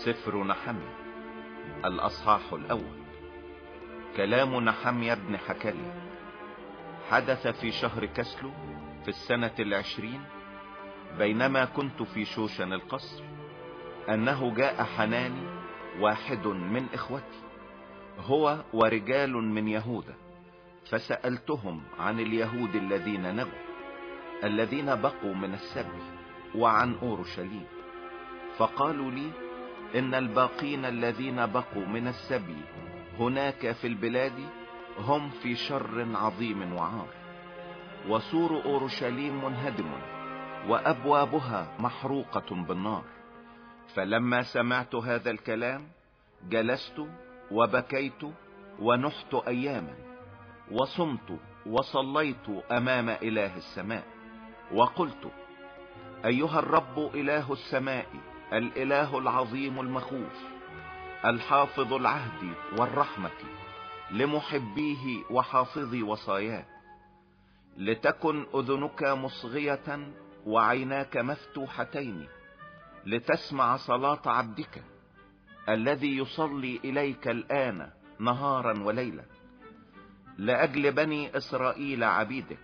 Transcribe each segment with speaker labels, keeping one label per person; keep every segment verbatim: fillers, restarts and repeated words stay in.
Speaker 1: سفر نحميا الأصحاح الأول. كلام نحميا بن حكاليا. حدث في شهر كسلو في السنة العشرين بينما كنت في شوشن القصر أنه جاء حناني واحد من إخوتي هو ورجال من يهوذا، فسألتهم عن اليهود الذين نجوا الذين بقوا من السبي وعن أورشليم، فقالوا لي إن الباقين الذين بقوا من السبي هناك في البلاد هم في شر عظيم وعار، وسور أورشليم منهدم وأبوابها محروقة بالنار. فلما سمعت هذا الكلام جلست وبكيت ونحت أياما وصمت وصليت أمام إله السماء وقلت: أيها الرب إله السماء الإله العظيم المخوف الحافظ العهد والرحمة لمحبيه وحافظي وصاياه، لتكن أذنك مصغية وعيناك مفتوحتين لتسمع صلاة عبدك الذي يصلي إليك الآن نهارا وليلا لأجل بني إسرائيل عبيدك،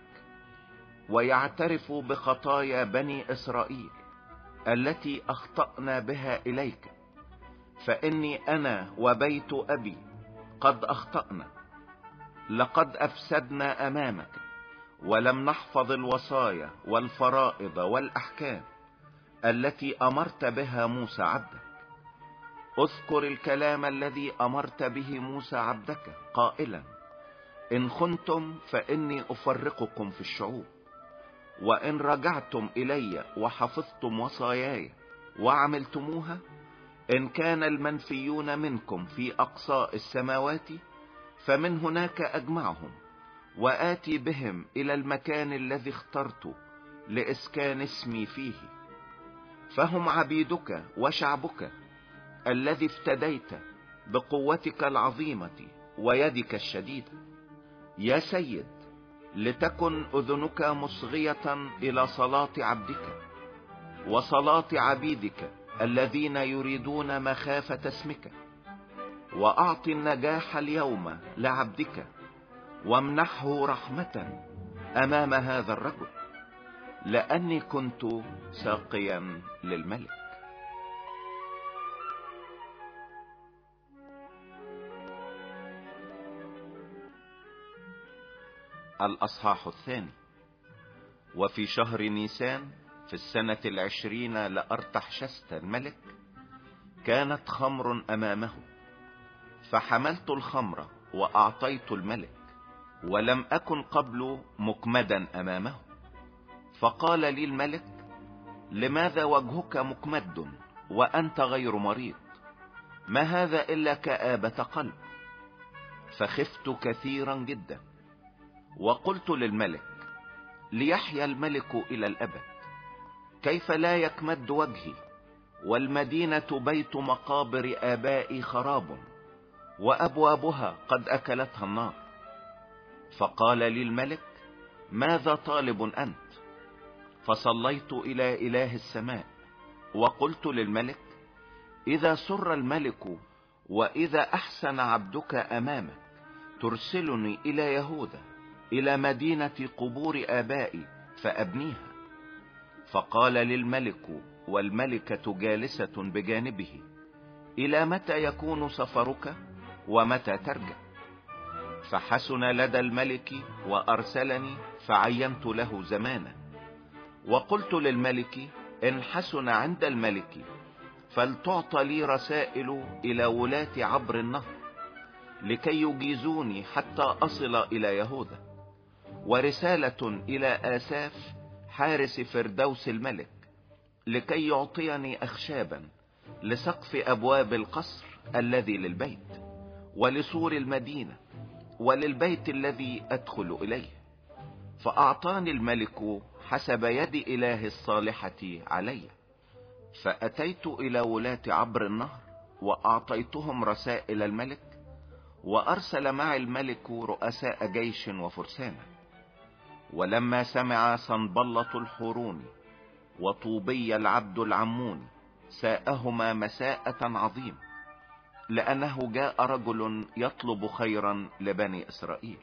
Speaker 1: ويعترف بخطايا بني إسرائيل التي أخطأنا بها إليك، فإني أنا وبيت أبي قد أخطأنا، لقد أفسدنا أمامك ولم نحفظ الوصايا والفرائض والأحكام التي أمرت بها موسى عبدك. اذكر الكلام الذي أمرت به موسى عبدك قائلا: إن خنتم فإني أفرقكم في الشعوب، وإن رجعتم إلي وحفظتم وصاياي وعملتموها، إن كان المنفيون منكم في أقصاء السماوات فمن هناك أجمعهم وآتي بهم إلى المكان الذي اخترت لإسكان اسمي فيه، فهم عبيدك وشعبك الذي افتديت بقوتك العظيمة ويدك الشديدة. يا سيد، لتكن أذنك مصغية إلى صلاة عبدك وصلاة عبيدك الذين يريدون مخافة اسمك، وأعط النجاح اليوم لعبدك وامنحه رحمة أمام هذا الرجل، لأني كنت ساقيا للملك. الأصحاح الثاني. وفي شهر نيسان في السنة العشرين لأرتحشست الملك كانت خمر أمامه، فحملت الخمر وأعطيت الملك، ولم أكن قبل مكمدا أمامه. فقال لي الملك: لماذا وجهك مكمد وأنت غير مريض؟ ما هذا إلا كآبة قلب؟ فخفت كثيرا جدا، وقلت للملك: ليحيا الملك إلى الأبد، كيف لا يكمد وجهي والمدينة بيت مقابر آبائي خراب وأبوابها قد أكلتها النار. فقال لي الملك: ماذا طالب أنت؟ فصليت إلى إله السماء وقلت للملك: إذا سر الملك وإذا أحسن عبدك أمامك ترسلني إلى يهوذا إلى مدينة قبور آبائي فأبنيها. فقال للملك والملكة جالسة بجانبه: إلى متى يكون سفرك ومتى ترجع؟ فحسن لدى الملك وأرسلني فعينت له زمانا، وقلت للملك: إن حسن عند الملك فلتعطى لي رسائل إلى ولاة عبر النهر لكي يجيزوني حتى أصل إلى يهوذا، ورسالة إلى آساف حارس فردوس الملك لكي يعطيني أخشابا لسقف أبواب القصر الذي للبيت ولسور المدينة وللبيت الذي أدخل إليه. فأعطاني الملك حسب يد إله الصالحة علي. فأتيت إلى ولاة عبر النهر وأعطيتهم رسائل الملك، وأرسل مع الملك رؤساء جيش وفرسانا. ولما سمع صنبلة الحوروني وطوبي العبد العموني ساءهما مساءة عظيمة، لأنه جاء رجل يطلب خيرا لبني إسرائيل.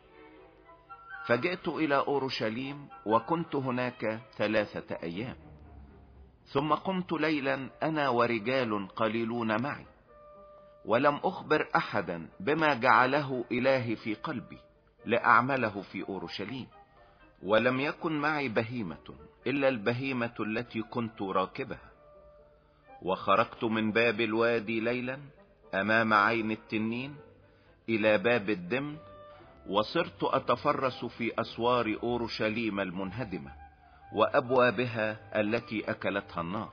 Speaker 1: فجئت إلى أورشليم وكنت هناك ثلاثة أيام. ثم قمت ليلا أنا ورجال قليلون معي، ولم أخبر أحدا بما جعله إلهي في قلبي لأعمله في أورشليم. ولم يكن معي بهيمة إلا البهيمة التي كنت راكبها. وخرجت من باب الوادي ليلا أمام عين التنين إلى باب الدمن، وصرت أتفرس في أسوار أورشليم المنهدمة وأبوابها التي أكلتها النار.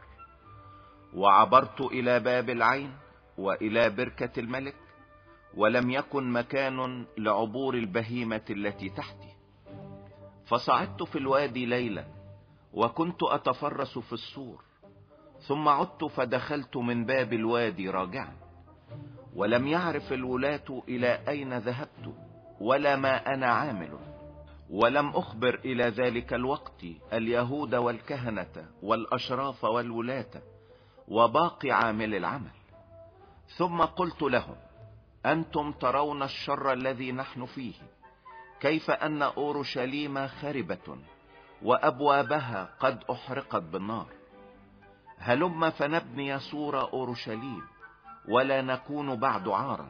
Speaker 1: وعبرت إلى باب العين وإلى بركة الملك، ولم يكن مكان لعبور البهيمة التي تحتي. فصعدت في الوادي ليلا وكنت أتفرس في السور، ثم عدت فدخلت من باب الوادي راجعا. ولم يعرف الولاة إلى أين ذهبت ولا ما أنا عامل. ولم أخبر إلى ذلك الوقت اليهود والكهنة والأشراف والولاة وباقي عامل العمل. ثم قلت لهم: أنتم ترون الشر الذي نحن فيه، كيف أن أورشليم خربة وأبوابها قد أحرقت بالنار. هلم فنبني سور أورشليم ولا نكون بعد عارا.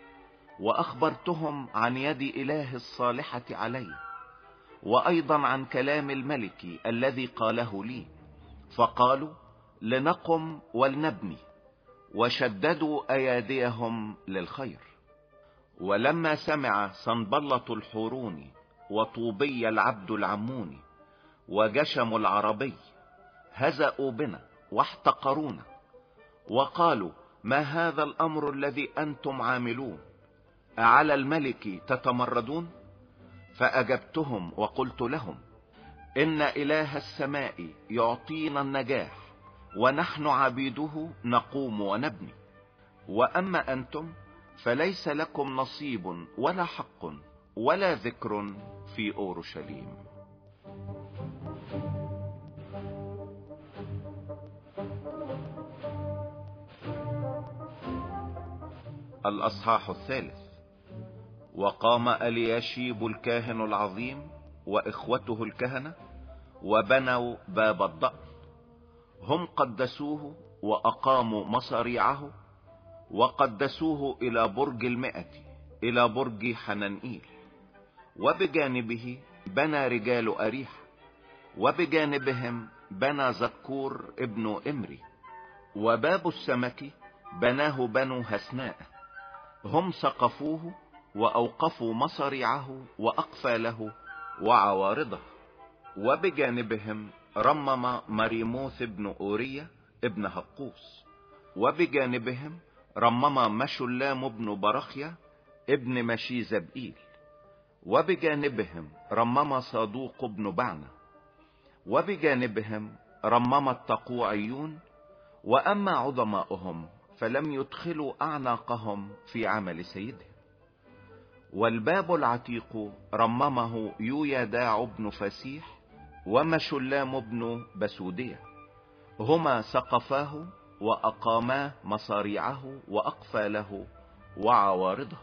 Speaker 1: وأخبرتهم عن يد إله الصالحة علي، وأيضا عن كلام الملك الذي قاله لي. فقالوا: لنقم ولنبني، وشددوا أياديهم للخير. ولما سمع صنبلة الحوروني وطوبي العبد العموني وجشم العربي هزأوا بنا واحتقرونا، وقالوا: ما هذا الأمر الذي أنتم عاملون؟ أعلى الملك تتمردون؟ فأجبتهم وقلت لهم: إن إله السماء يعطينا النجاح، ونحن عبيده نقوم ونبني. وأما أنتم فليس لكم نصيب ولا حق ولا ذكر في أورشليم. الأصحاح الثالث. وقام الياشيب الكاهن العظيم وإخوته الكهنة وبنوا باب الضأن. هم قدسوه وأقاموا مصاريعه، وقدسوه إلى برج المئة، إلى برج حنانئيل. وبجانبه بنى رجال أريح، وبجانبهم بنى زكور ابن إمري. وباب السمك بناه بنو هسناء. هم سقفوه وأوقفوا مصاريعه وأقفاله وعوارضه. وبجانبهم رمم مريموث بن أورية ابن هقوس. وبجانبهم رمم مشلام بن برخيا ابن مشيزبئيل. وبجانبهم رمم صادوق بن بعنة. وبجانبهم رمم التقوعيون. وأما عظماؤهم فلم يدخلوا أعناقهم في عمل سيدهم. والباب العتيق رممه يويداع بن فسيح ومشلام بن بسودية. هما سقفاه وأقاما مصاريعه وأقفاله وعوارضه.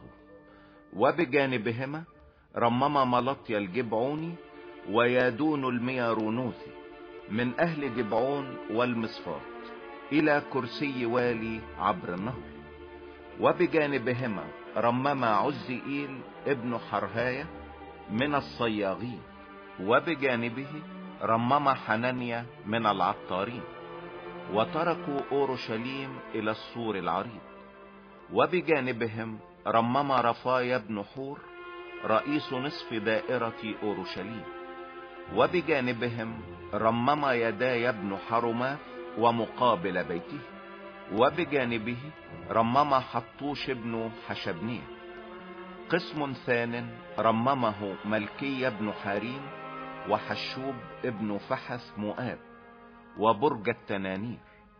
Speaker 1: وبجانبهما رمم ملطي الجبعوني ويادون الميارونوثي من أهل جبعون والمصفات إلى كرسي والي عبر النهر. وبجانبهما رمم عزئيل ابن حرهاية من الصياغين. وبجانبه رمم حنانيا من العطارين. وتركوا أورشليم إلى السور العريض. وبجانبهم رمم رفايا بن حور رئيس نصف دائرة أورشليم. وبجانبهم رمم يدايا بن حرماث ومقابل بيته. وبجانبه رمم حطوش بن حشبنية. قسم ثان رممه ملكي بن حارين وحشوب ابن فحث مؤاب وبرج التنانير.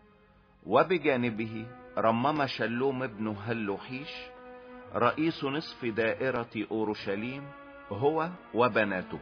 Speaker 1: وبجانبه رمم شلوم بن هلوحيش رئيس نصف دائرة أورشليم هو وبناته.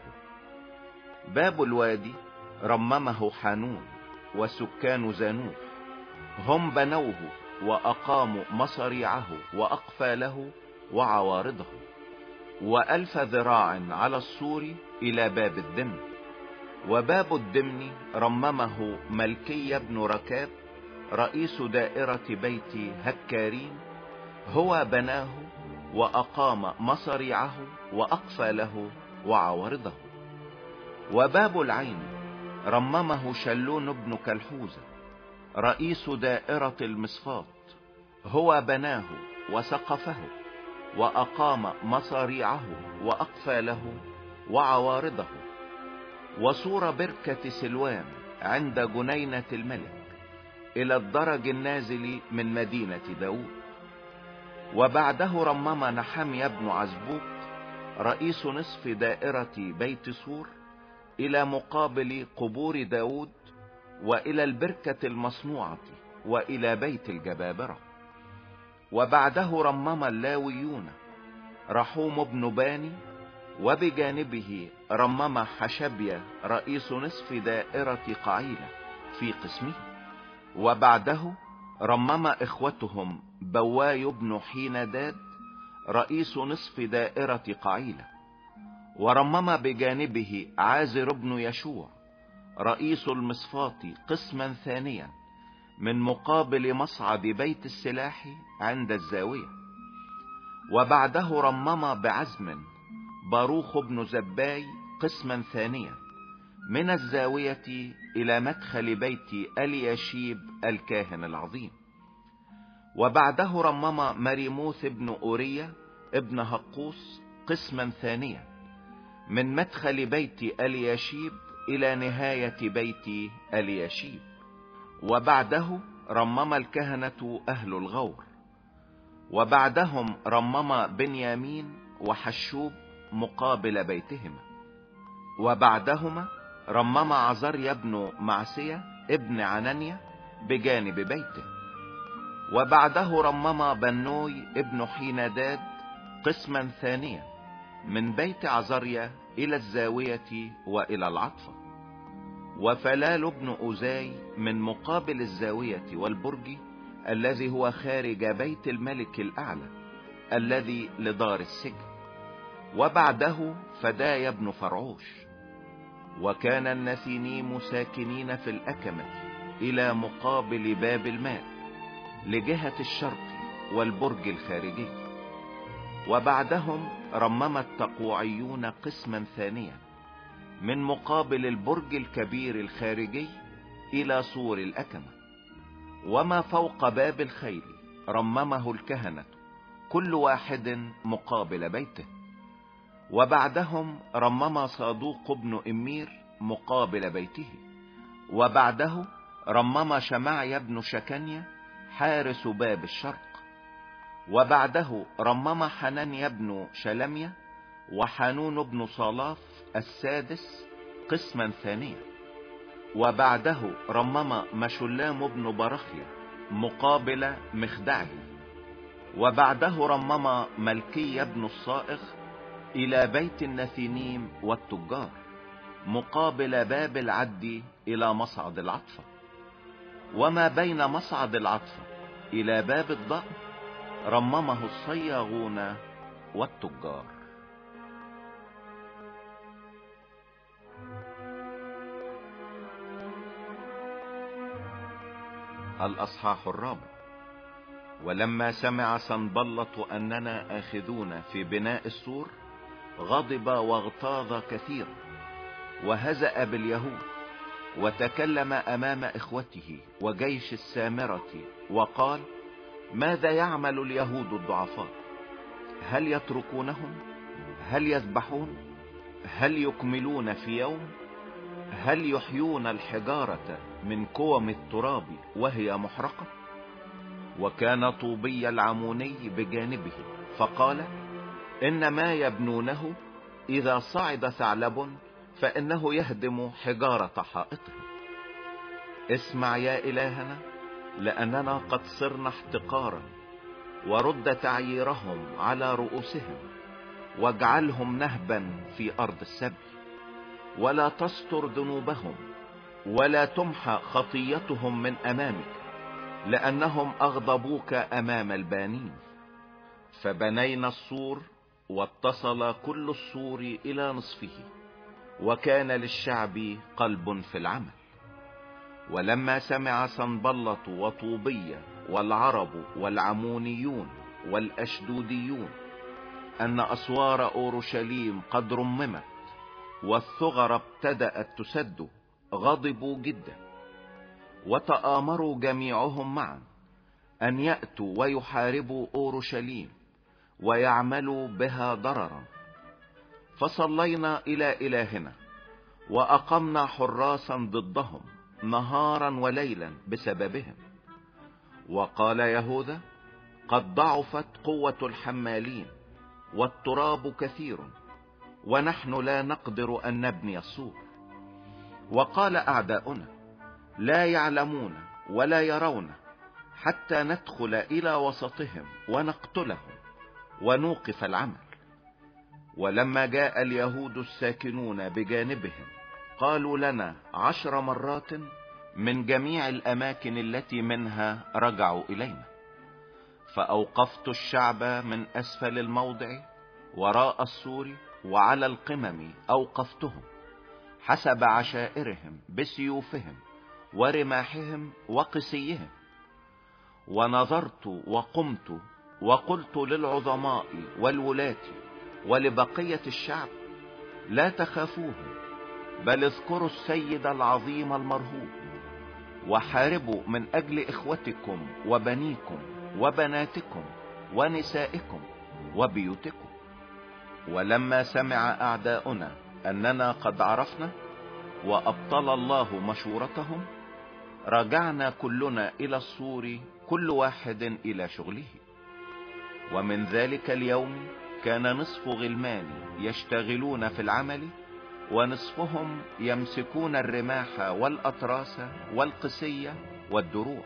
Speaker 1: باب الوادي رممه حانون وسكان زانوف. هم بنوه وأقاموا مصاريعه وأقفاله وعوارضه، وألف ذراع على السور إلى باب الدمن. وباب الدمن رممه ملكي بن ركاب رئيس دائرة بيت هكارين، هو بناه وأقام مصاريعه وأقفاله وعوارضه. وباب العين رممه شلون بن كلحوزة رئيس دائرة المصفات، هو بناه وسقفه وأقام مصاريعه وأقفاله وعوارضه. وسور بركة سلوان عند جنينة الملك إلى الدرج النازل من مدينة داود. وبعده رمم نحميا بن عزبوق رئيس نصف دائرة بيت سور إلى مقابل قبور داود، وإلى البركة المصنوعة، وإلى بيت الجبابرة. وبعده رمم اللاويون رحوم بن باني، وبجانبه رمم حشبيا رئيس نصف دائرة قعيلة في قسمه. وبعده رمم إخوتهم بواي بن حينداد رئيس نصف دائرة قعيلة. ورمم بجانبه عازر بن يشوع رئيس المصفات قسما ثانيا من مقابل مصعد بيت السلاح عند الزاوية. وبعده رمم بعزم باروخ بن زباي قسما ثانيا من الزاوية إلى مدخل بيت الياشيب الكاهن العظيم. وبعده رمم مريموث بن أوريا ابن هقوس قسما ثانيا من مدخل بيت الياشيب إلى نهاية بيت الياشيب. وبعده رمم الكهنة أهل الغور. وبعدهم رمم بنيامين وحشوب مقابل بيتهما. وبعدهما رمم عزريا بن معسية ابن عنانيا بجانب بيته. وبعده رمم بنوي ابن حينداد قسما ثانيا من بيت عزريا إلى الزاوية وإلى العطفة. وفلال بن أوزاي من مقابل الزاوية والبرج الذي هو خارج بيت الملك الأعلى الذي لدار السجن. وبعده فدايا بن فرعوش. وكان النثينيم ساكنين في الأكمة إلى مقابل باب الماء لجهة الشرق والبرج الخارجي. وبعدهم رمم التقوعيون قسما ثانيا من مقابل البرج الكبير الخارجي إلى سور الأكمة. وما فوق باب الخيل رممه الكهنة كل واحد مقابل بيته. وبعدهم رمم صادوق بن إمير مقابل بيته. وبعده رمم شمعيا بن شكنيا حارس باب الشرق. وبعده رمم حنانيا بن شلميا وحانون بن صلاف السادس قسما ثانيا. وبعده رمم مشلام بن برخيا مقابل مخدعه. وبعده رمم ملكي بن الصائغ إلى بيت النثينيم والتجار مقابل باب العد إلى مصعد العطفة. وما بين مصعد العطفة إلى باب الضأن رممه الصياغون والتجار. الأصحاح الرابع. ولما سمع سنبلط أننا آخذون في بناء السور غضب واغتاظ كثيرا وهزأ باليهود، وتكلم أمام إخوته وجيش السامرة وقال: ماذا يعمل اليهود الضعفاء؟ هل يتركونهم؟ هل يذبحون؟ هل يكملون في يوم؟ هل يحيون الحجارة من كوم التراب وهي محرقة؟ وكان طوبي العموني بجانبه فقال: إن ما يبنونه إذا صعد ثعلب فإنه يهدم حجارة حائطه. اسمع يا إلهنا، لأننا قد صرنا احتقارا، ورد تعييرهم على رؤوسهم، واجعلهم نهبا في أرض السبي، ولا تستر ذنوبهم، ولا تمحى خطيتهم من أمامك، لأنهم أغضبوك أمام البانين. فبنينا السور، واتصل كل السور إلى نصفه، وكان للشعب قلب في العمل. ولما سمع سنبلط وطوبية والعرب والعمونيون والأشدوديون أن أسوار أورشليم قد رممت والثغر ابتدأت تسد، غضبوا جدا، وتآمروا جميعهم معا أن يأتوا ويحاربوا أورشليم ويعملوا بها ضررا. فصلينا إلى إلهنا وأقمنا حراسا ضدهم نهارا وليلا بسببهم. وقال يهوذا: قد ضعفت قوة الحمالين، والتراب كثير، ونحن لا نقدر أن نبني السور. وقال أعداؤنا: لا يعلمون ولا يرون، حتى ندخل إلى وسطهم ونقتلهم ونوقف العمل. ولما جاء اليهود الساكنون بجانبهم قالوا لنا عشر مرات من جميع الأماكن التي منها رجعوا إلينا. فأوقفت الشعب من أسفل الموضع وراء السور وعلى القمم أوقفتهم حسب عشائرهم بسيوفهم ورماحهم وقسيهم. ونظرت وقمت وقلت للعظماء والولاة ولبقية الشعب: لا تخافوهم، بل اذكروا السيد العظيم المرهوب، وحاربوا من أجل إخوتكم وبنيكم وبناتكم ونسائكم وبيوتكم. ولما سمع أعداؤنا أننا قد عرفنا وأبطل الله مشورتهم، رجعنا كلنا إلى السور، كل واحد إلى شغله. ومن ذلك اليوم كان نصف غلماني يشتغلون في العمل، ونصفهم يمسكون الرماح والأطراس والقسية والدروع.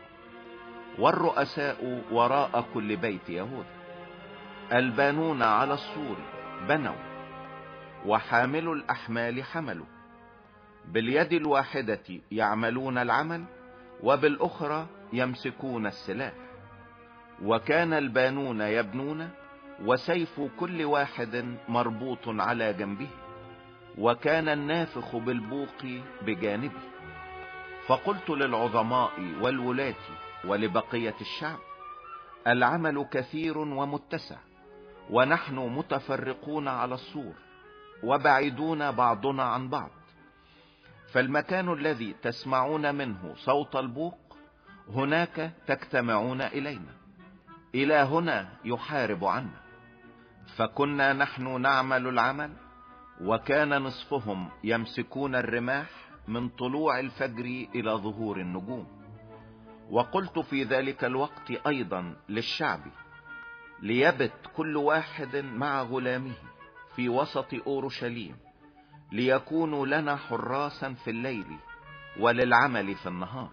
Speaker 1: والرؤساء وراء كل بيت يهوذا. البانون على السور بنوا، وحاملوا الأحمال حملوا، باليد الواحدة يعملون العمل، وبالأخرى يمسكون السلاح. وكان البانون يبنون، وسيف كل واحد مربوط على جنبه، وكان النافخ بالبوق بجانبه. فقلت للعظماء والولاة ولبقية الشعب: العمل كثير ومتسع، ونحن متفرقون على السور وبعيدون بعضنا عن بعض. فالمكان الذي تسمعون منه صوت البوق هناك تجتمعون إلينا، إلى هنا يحارب عنا. فكنا نحن نعمل العمل، وكان نصفهم يمسكون الرماح من طلوع الفجر إلى ظهور النجوم. وقلت في ذلك الوقت أيضا للشعب: ليبت كل واحد مع غلامه في وسط أورشليم، ليكونوا لنا حراسا في الليل وللعمل في النهار.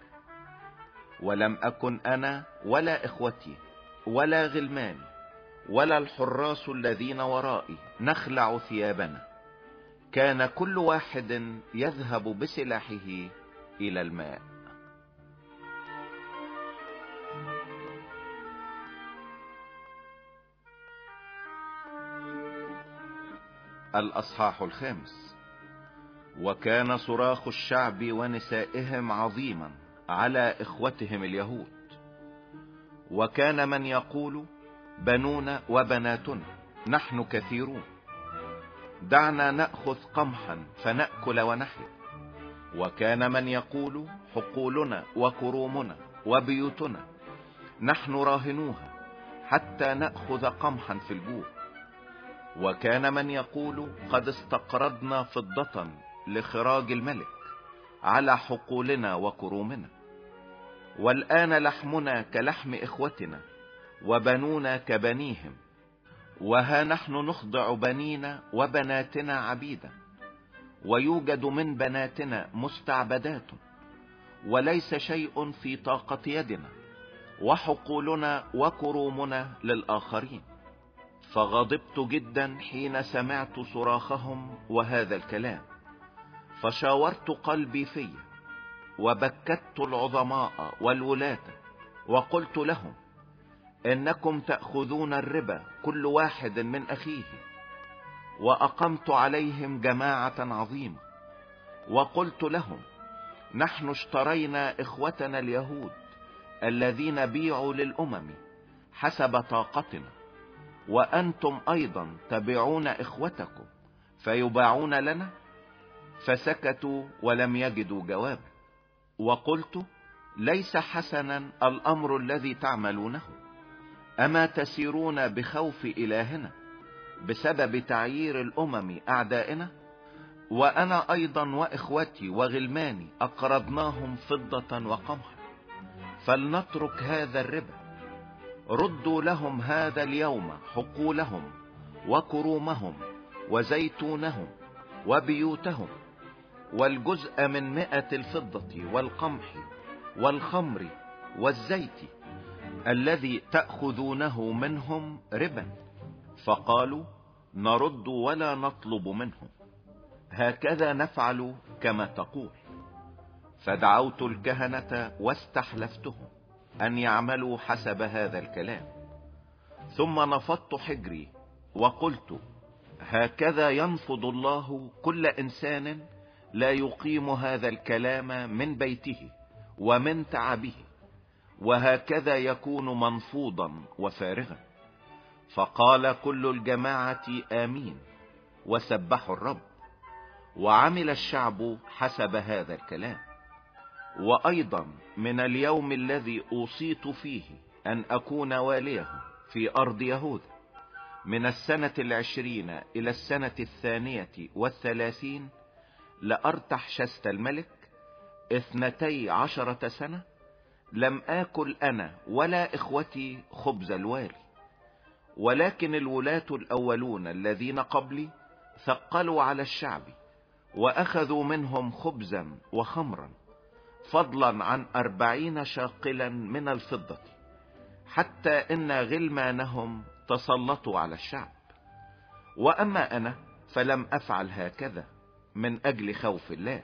Speaker 1: ولم أكن أنا ولا إخوتي ولا غلماني ولا الحراس الذين ورائي نخلع ثيابنا، كان كل واحد يذهب بسلاحه إلى الماء. الأصحاح الخامس. وكان صراخ الشعب ونسائهم عظيما على إخوتهم اليهود، وكان من يقول: بنونا وبناتنا نحن كثيرون، دعنا نأخذ قمحا فنأكل ونحيا. وكان من يقول: حقولنا وكرومنا وبيوتنا نحن راهنوها حتى نأخذ قمحا في الجوع. وكان من يقول: قد استقرضنا فضة لخراج الملك على حقولنا وكرومنا، والآن لحمنا كلحم إخوتنا وبنونا كبنيهم، وها نحن نخضع بنينا وبناتنا عبيدا، ويوجد من بناتنا مستعبدات، وليس شيء في طاقة يدنا، وحقولنا وكرومنا للآخرين. فغضبت جدا حين سمعت صراخهم وهذا الكلام، فشاورت قلبي فيه، وبكت العظماء والولاة وقلت لهم انكم تأخذون الربا كل واحد من اخيه. واقمت عليهم جماعة عظيمة وقلت لهم نحن اشترينا اخوتنا اليهود الذين بيعوا للامم حسب طاقتنا، وانتم ايضا تبيعون اخوتكم فيباعون لنا. فسكتوا ولم يجدوا جوابا. وقلت ليس حسنا الامر الذي تعملونه. اما تسيرون بخوف الهنا بسبب تعيير الامم اعدائنا؟ وانا ايضا واخوتي وغلماني اقرضناهم فضة وقمحا، فلنترك هذا الربا. ردوا لهم هذا اليوم حقولهم وكرومهم وزيتونهم وبيوتهم، والجزء من مئة الفضة والقمح والخمر والزيت الذي تأخذونه منهم ربا. فقالوا نرد ولا نطلب منهم، هكذا نفعل كما تقول. فدعوت الكهنة واستحلفتهم ان يعملوا حسب هذا الكلام. ثم نفضت حجري وقلت هكذا ينفض الله كل انسان لا يقيم هذا الكلام من بيته ومن تعبه، وهكذا يكون منفوضا وفارغا. فقال كل الجماعة آمين وسبحوا الرب. وعمل الشعب حسب هذا الكلام. وايضا من اليوم الذي اوصيت فيه ان اكون واليه في ارض يهوذا من السنة العشرين الى السنة الثانية والثلاثين لأرتحشست الملك اثنتي عشرة سنة، لم آكل انا ولا اخوتي خبز الوالي. ولكن الولاة الاولون الذين قبلي ثقلوا على الشعب واخذوا منهم خبزا وخمرا، فضلا عن اربعين شاقلا من الفضة، حتى ان غلمانهم تسلطوا على الشعب. واما انا فلم افعل هكذا من اجل خوف الله.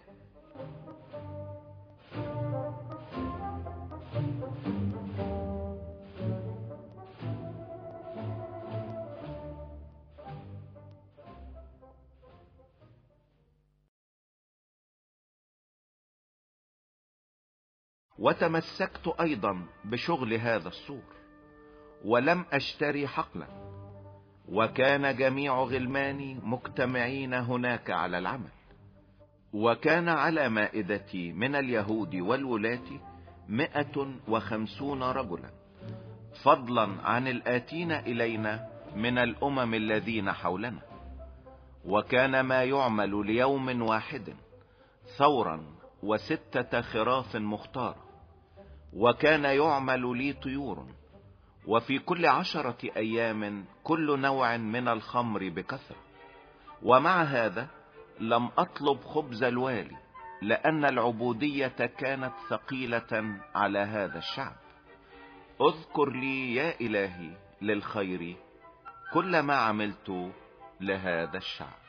Speaker 1: وتمسكت ايضا بشغل هذا السور ولم اشتري حقلا، وكان جميع غلماني مجتمعين هناك على العمل. وكان على مائدتي من اليهود والولاة مئة وخمسون رجلا، فضلا عن الآتين الينا من الامم الذين حولنا. وكان ما يعمل ليوم واحد ثورا وستة خراف مختارة. وكان يعمل لي طيور، وفي كل عشرة ايام كل نوع من الخمر بكثرة. ومع هذا لم اطلب خبز الوالي، لان العبودية كانت ثقيلة على هذا الشعب. اذكر لي يا الهي للخير كل ما عملت لهذا الشعب.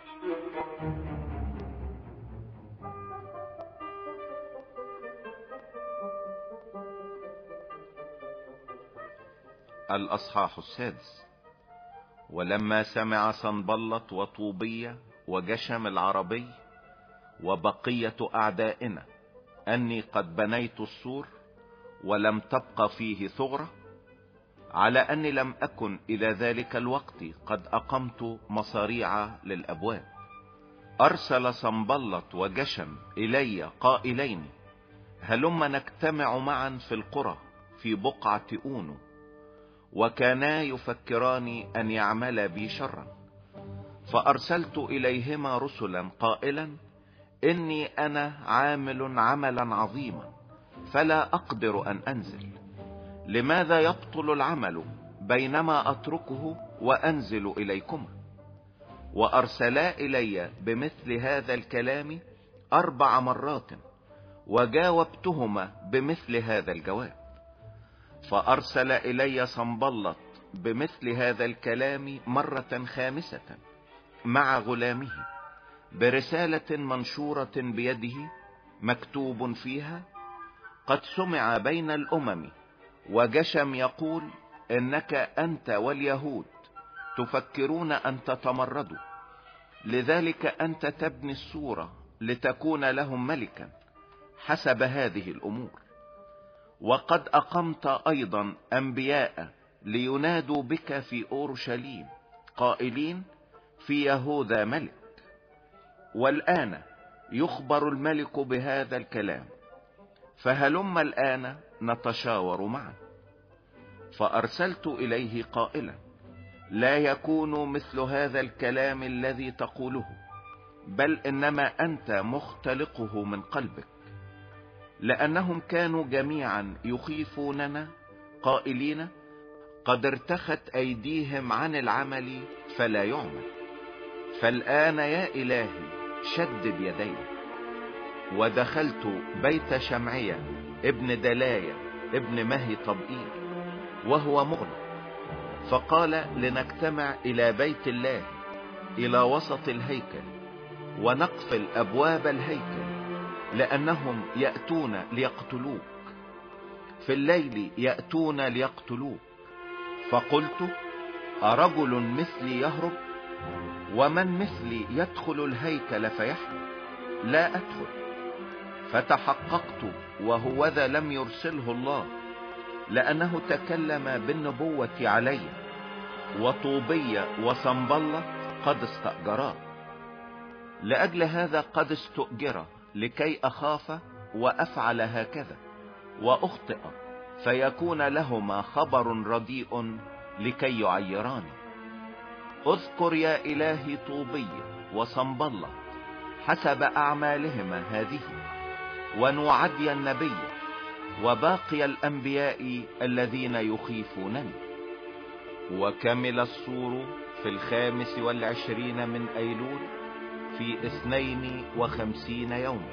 Speaker 1: الاصحاح السادس. ولما سمع صنبلط وطوبية وجشم العربي وبقية اعدائنا اني قد بنيت السور ولم تبق فيه ثغرة، على اني لم اكن الى ذلك الوقت قد اقمت مصاريع للابواب، ارسل صنبلط وجشم الي قائلين هلما نجتمع معا في القرى في بقعة اونو. وكانا يفكران ان يعمل بي شرا. فارسلت اليهما رسلا قائلا اني انا عامل عملا عظيما فلا اقدر ان انزل. لماذا يبطل العمل بينما اتركه وانزل اليكما؟ وارسلا الي بمثل هذا الكلام اربع مرات، وجاوبتهما بمثل هذا الجواب. فارسل الي صنبلط بمثل هذا الكلام مرة خامسة مع غلامه برسالة منشورة بيده مكتوب فيها قد سمع بين الامم وجشم يقول انك انت واليهود تفكرون ان تتمردوا، لذلك انت تبني السورة لتكون لهم ملكا حسب هذه الامور. وقد اقمت ايضا انبياء لينادوا بك في اورشليم قائلين في يهوذا ملك. والآن يخبر الملك بهذا الكلام، فهلم الآن نتشاور معا. فأرسلت إليه قائلا لا يكون مثل هذا الكلام الذي تقوله، بل إنما أنت مختلقه من قلبك. لأنهم كانوا جميعا يخيفوننا قائلين قد ارتخت أيديهم عن العمل فلا يعمل. فالآن يا إلهي شدد يدي. ودخلت بيت شمعية ابن دلاية ابن مهي طبئيل وهو مغلق، فقال لنجتمع إلى بيت الله إلى وسط الهيكل ونقفل أبواب الهيكل، لأنهم يأتون ليقتلوك، في الليل يأتون ليقتلوك. فقلت أرجل مثلي يهرب؟ ومن مثلي يدخل الهيكل فيحمي؟ لا أدخل. فتحققت وهوذا لم يرسله الله، لأنه تكلم بالنبوة علي، وطوبية وصنبلة قد استأجراه. لأجل هذا قد استؤجر لكي أخاف وأفعل هكذا وأخطئ، فيكون لهما خبر رديء لكي يعيراني. اذكر يا إلهي طوبية وصنبلة حسب أعمالهما هذه، ونوعدي النبي وباقي الأنبياء الذين يخيفونني. وكمل السور في الخامس والعشرين من أيلول في اثنين وخمسين يوما.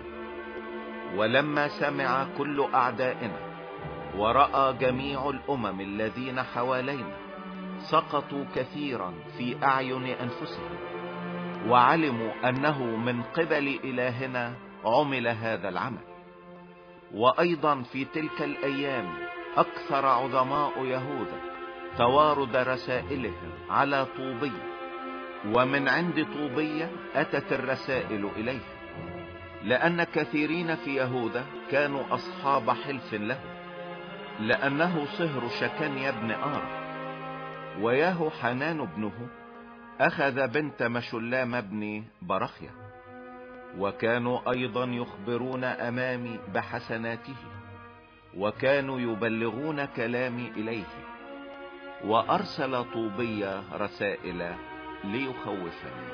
Speaker 1: ولما سمع كل أعدائنا ورأى جميع الأمم الذين حوالينا سقطوا كثيرا في أعين أنفسهم، وعلموا أنه من قبل إلهنا عمل هذا العمل. وأيضا في تلك الأيام أكثر عظماء يهوذا توارد رسائلهم على طوبية، ومن عند طوبية أتت الرسائل إليه، لأن كثيرين في يهوذا كانوا أصحاب حلف له، لأنه صهر شكنيا بن آرة. وياهو حنان ابنه أخذ بنت مشلام بن برخيا. وكانوا أيضا يخبرون أمامي بحسناته، وكانوا يبلغون كلامي إليه. وأرسل طوبية رسائل ليخوفني.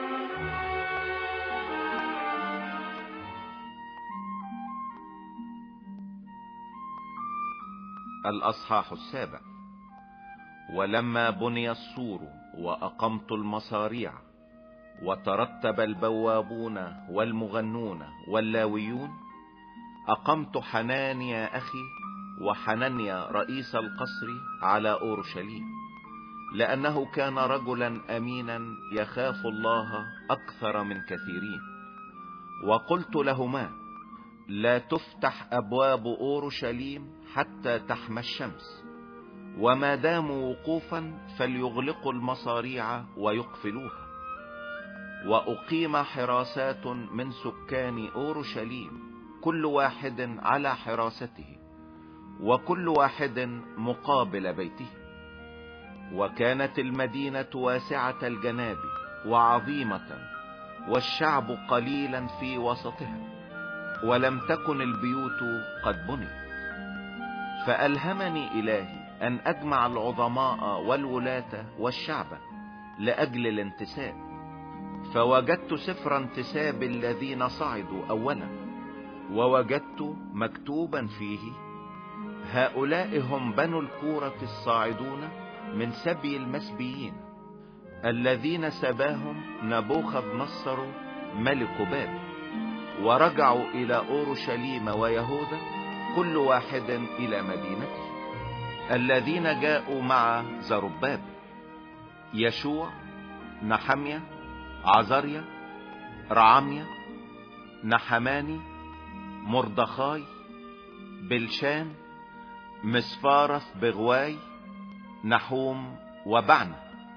Speaker 1: الأصحاح السابع. ولما بني السور وأقمت المصاريع وترتب البوابون والمغنون واللاويون، أقمت حنانيا أخي وحنانيا رئيس القصر على أورشليم، لأنه كان رجلا أمينا يخاف الله أكثر من كثيرين. وقلت لهما لا تفتح أبواب أورشليم حتى تحمى الشمس، وما داموا وقوفا فليغلقوا المصاريع ويقفلوها. وأقيم حراسات من سكان أورشليم كل واحد على حراسته، وكل واحد مقابل بيته. وكانت المدينة واسعة الجناب وعظيمة، والشعب قليلا في وسطها، ولم تكن البيوت قد بنيت. فألهمني إلهي أن أجمع العظماء والولاة والشعب لأجل الانتساب. فوجدت سفر انتساب الذين صعدوا أولا، ووجدت مكتوبا فيه هؤلاء هم بنو الكورة الصاعدون من سبي المسبيين، الذين سباهم نبوخذ نصر ملك بابل، ورجعوا إلى أورشليم ويهوذا كل واحد إلى مدينته. الذين جاءوا مع زربابل: يشوع، نحميا، عزريا، رعميا، نحماني، مردخاي، بلشان، مسفارث بغواي نحوم وبعنة.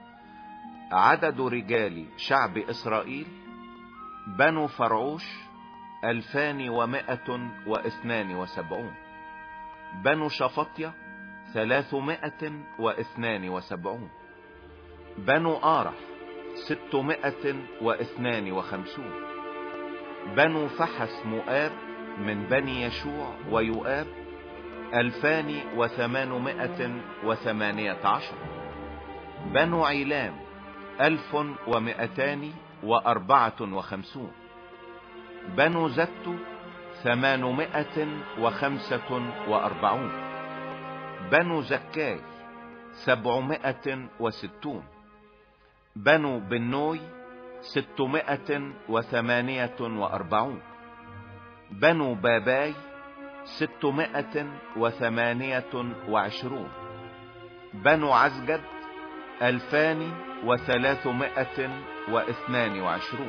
Speaker 1: عدد رجال شعب إسرائيل بنو فرعوش ألفان ومائة واثنان وسبعون. بنو شفطية ثلاثمائة واثنان وسبعون. بنو آرح ستمائة واثنان وخمسون. بنو فحس مؤاب من بني يشوع ويؤاب ألفان وثمانمائة وثمانية عشر. بنو عيلام ألف ومائتان وأربعة وخمسون. بنو زت ثمانمائة وخمسة وأربعون. بنو زكاي سبعمائة وستون. بنو بنوي ستمائة وثمانية وأربعون. بنو باباي ستمائة وثمانية وعشرون. بنو عزجد ألفان وثلاثمائة واثنان وعشرون.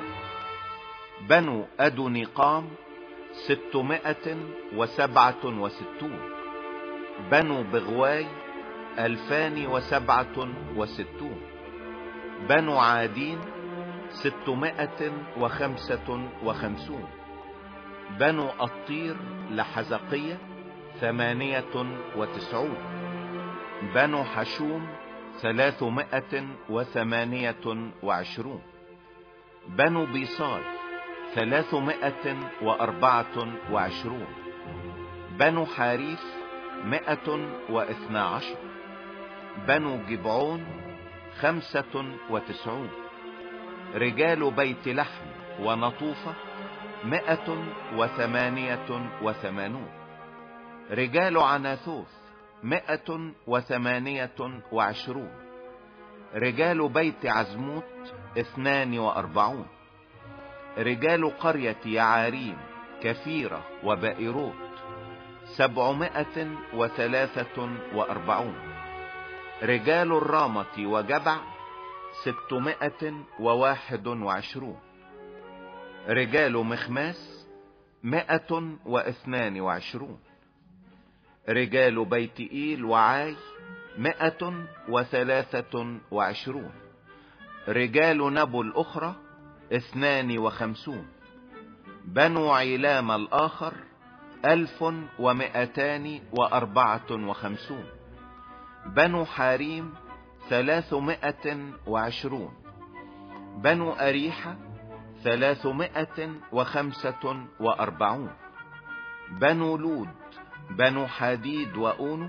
Speaker 1: بنو أدونيقام ستمائة وسبعة وستون. بنو بغواي ألفان وسبعة وستون. بنو عادين ستمائة وخمسة وخمسون. بنو الطير لحزقية ثمانية وتسعون. بنو حشوم ثلاثمائة وثمانية وعشرون. بنو بيصاي ثلاثمائة وأربعة وعشرون. بنو حاريث مائة واثنى عشر. بنو جبعون خمسة وتسعون. رجال بيت لحم ونطوفة مائة وثمانية وثمانون. رجال عناثوث مائة وثمانية وعشرون. رجال بيت عزموت اثنان وأربعون. رجال قرية يعاريم كفيرة وبائروت سبعمائة وثلاثة وأربعون. رجال الرامة وجبع ستمائة وواحد وعشرون. رجال مخماس مائة واثنان وعشرون. رجال بيت إيل وعاي مائة وثلاثة وعشرون. رجال نبو الأخرى اثنان وخمسون. بنو عيلام الآخر ألف ومائتان وأربعة وخمسون. بنو حاريم ثلاثمائة وعشرون. بنو أريحة ثلاثمائة وخمسة وأربعون. بنو لود بنو حديد وأونو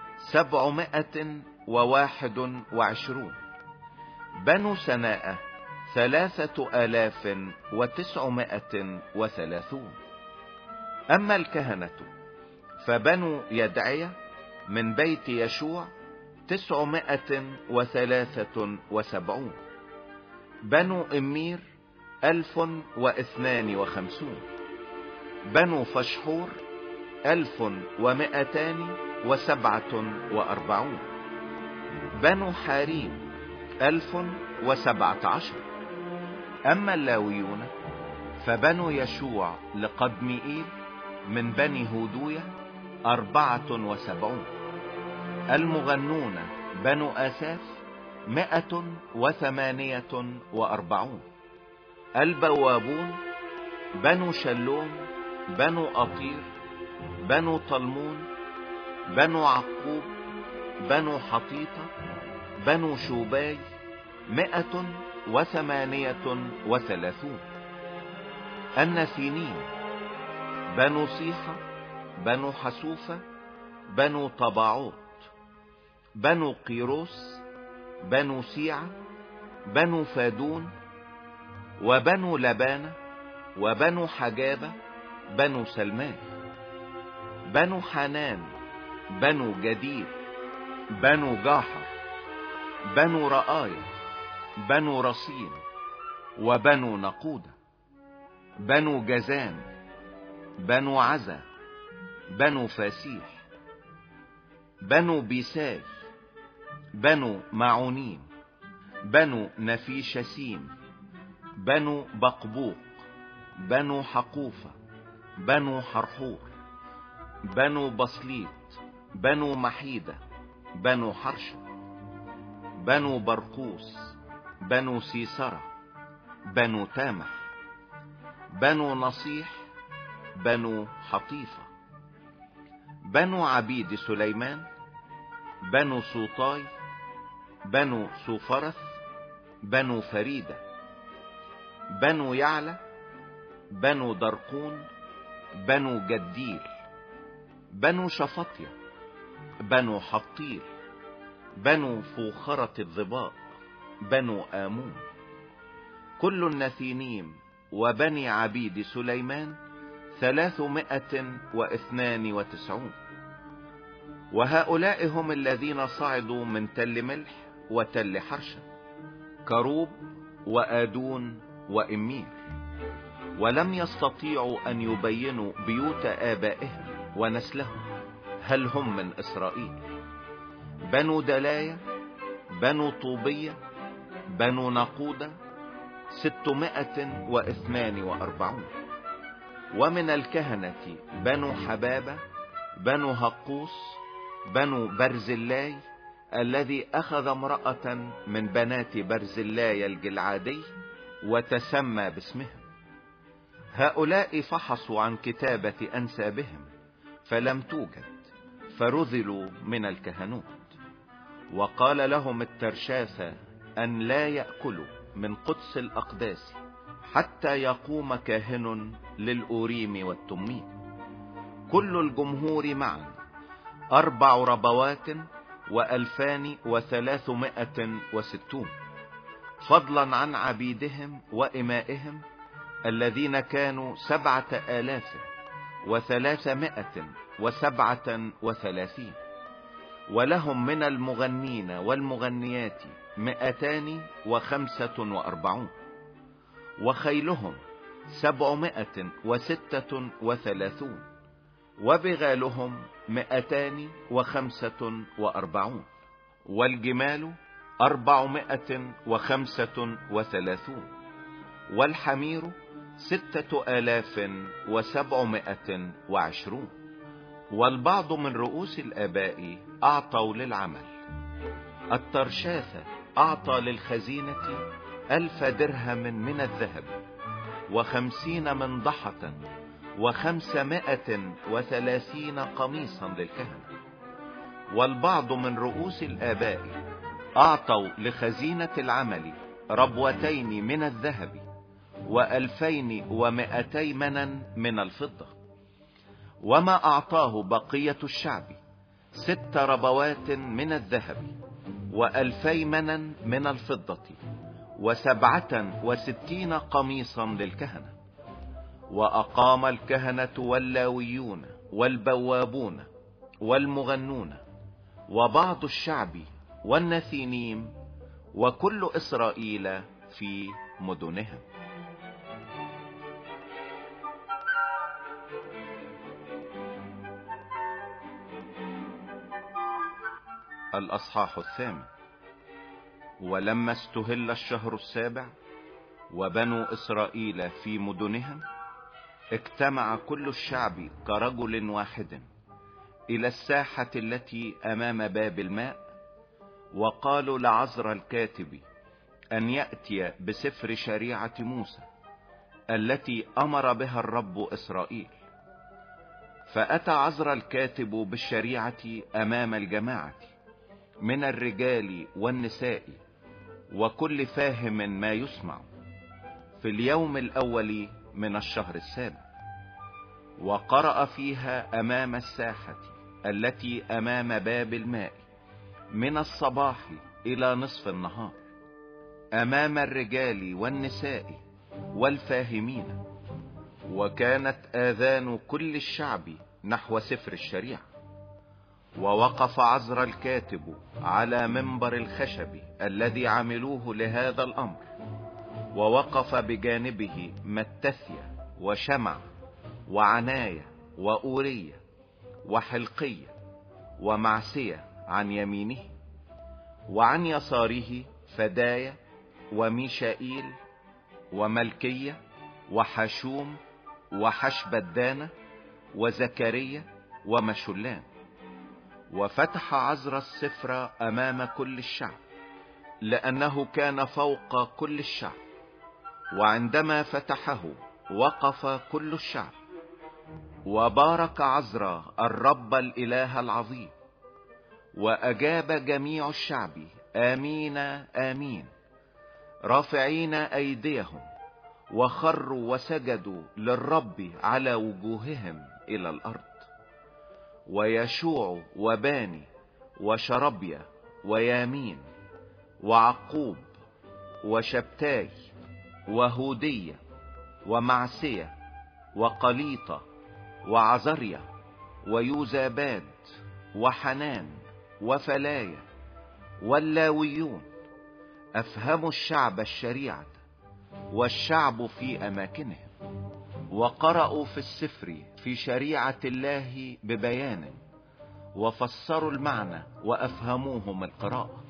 Speaker 1: سبعمائة وواحد وعشرون. بنو سناء ثلاثة آلاف وتسعمائة وثلاثون. أما الكهنة فبنو يدعية من بيت يشوع تسعمائة وثلاثة وسبعون. بنو إمير ألف واثنان وخمسون. بنو فشحور ألف ومائتان وسبعة وأربعون. بنو حاريم ألف وسبعة عشر. أما اللاويون فبنو يشوع لقدمئيل من بني هودوية أربعة وسبعون. المغنون بنو آساف مائة وثمانية وأربعون. البوابون بنو شلوم بنو أطير بنو طلمون بنو عقوب بنو حطيطة بنو شوباي مائة وثمانية وثلاثون. النثينين بنو صيحة بنو حسوفة بنو طباعوت بنو قيروس بنو سيعة بنو فادون وبنو لبانة وبنو حجابة بنو سلمان. بنو حنان بنو جديد بنو جاحر بنو رآية بنو رصين وبنو نقودة. بنو جزان بنو عزا بنو فاسيح بنو بيساي بنو معونيم بنو نفيشسيم بنو بقبوق بنو حقوفة بنو حرحور بنو بصليط بنو محيدة، بنو حرشة، بنو برقوس، بنو سيسرة، بنو تامح، بنو نصيح، بنو حطيفة، بنو عبيد سليمان، بنو سوطاي، بنو سوفرث، بنو فريدة، بنو يعلى، بنو درقون، بنو جديل، بنو شفطية، بنو حطيل، بنو فوخرة الظباء، بنو آمون. كل النثينيم وبني عبيد سليمان ثلاثمائة واثنان وتسعون. وهؤلاء هم الذين صعدوا من تل ملح وتل حرشة، كروب وآدون وإمير، ولم يستطيعوا أن يبينوا بيوت آبائهم ونسلهم هل هم من إسرائيل. بنو دلاية، بنو طوبية، بنو نقودة، ستمائة واثنان واربعون. ومن الكهنة بنو حبابة، بنو هقوس، بنو برزلاي الذي اخذ امرأة من بنات برزلاي الجلعادي وتسمى باسمهم. هؤلاء فحصوا عن كتابة انسابهم فلم توجد، فرذلوا من الكهنوت. وقال لهم الترشاثة ان لا يأكلوا من قدس الاقداس حتى يقوم كاهن للأوريم والتميم. كل الجمهور معا اربع ربوات والفان وثلاثمائة وستون، فضلا عن عبيدهم وامائهم الذين كانوا سبعة الاف وثلاثمائة وسبعة وثلاثين. ولهم من المغنين والمغنيات مئتان وخمسة واربعون، وخيلهم سبعمائة وستة وثلاثون، وبغالهم مئتان وخمسة واربعون، والجمال اربعمائة وخمسة وثلاثون، والحمير ستة الاف وسبعمائة وعشرون. والبعض من رؤوس الآباء أعطوا للعمل. الترشاثة أعطى للخزينة ألف درهم من الذهب، وخمسين منضحة، وخمسمائة وثلاثين قميصا للكهنة. والبعض من رؤوس الآباء أعطوا لخزينة العمل ربوتين من الذهب، وألفين ومائتي منا من الفضة. وما أعطاه بقية الشعب ست ربوات من الذهب، وألفي منا من الفضة، وسبعة وستين قميصا للكهنة. وأقام الكهنة واللاويون والبوابون والمغنون وبعض الشعب والنثينيم وكل إسرائيل في مدنهم. الأصحاح الثامن. ولما استهل الشهر السابع وبنو إسرائيل في مدنهم، اجتمع كل الشعب كرجل واحد إلى الساحة التي أمام باب الماء، وقالوا لعزرا الكاتب أن يأتي بسفر شريعة موسى التي أمر بها الرب إسرائيل. فأتى عزرا الكاتب بالشريعة أمام الجماعة من الرجال والنساء وكل فاهم ما يسمع في اليوم الأول من الشهر السابع، وقرأ فيها أمام الساحة التي أمام باب الماء من الصباح إلى نصف النهار، أمام الرجال والنساء والفاهمين. وكانت آذان كل الشعب نحو سفر الشريعة. ووقف عزرا الكاتب على منبر الخشب الذي عملوه لهذا الأمر، ووقف بجانبه متثيا وشمع وعناية وأورية وحلقية ومعسية عن يمينه، وعن يساره فدايا وميشائيل وملكية وحشوم وحشبدانة وزكريا ومشلام. وفتح عذرا السفر امام كل الشعب، لانه كان فوق كل الشعب. وعندما فتحه وقف كل الشعب، وبارك عذرا الرب الاله العظيم. واجاب جميع الشعب امين امين، رافعين ايديهم، وخروا وسجدوا للرب على وجوههم الى الارض. ويشوع وباني وشربيا ويامين وعقوب وشبتاي وهودية ومعسية وقليطة وعزريا ويوزاباد وحنان وفلايا واللاويون افهموا الشعب الشريعة، والشعب في اماكنهم، وقرأوا في السفر في شريعة الله ببيان، وفسروا المعنى وافهموهم القراءة.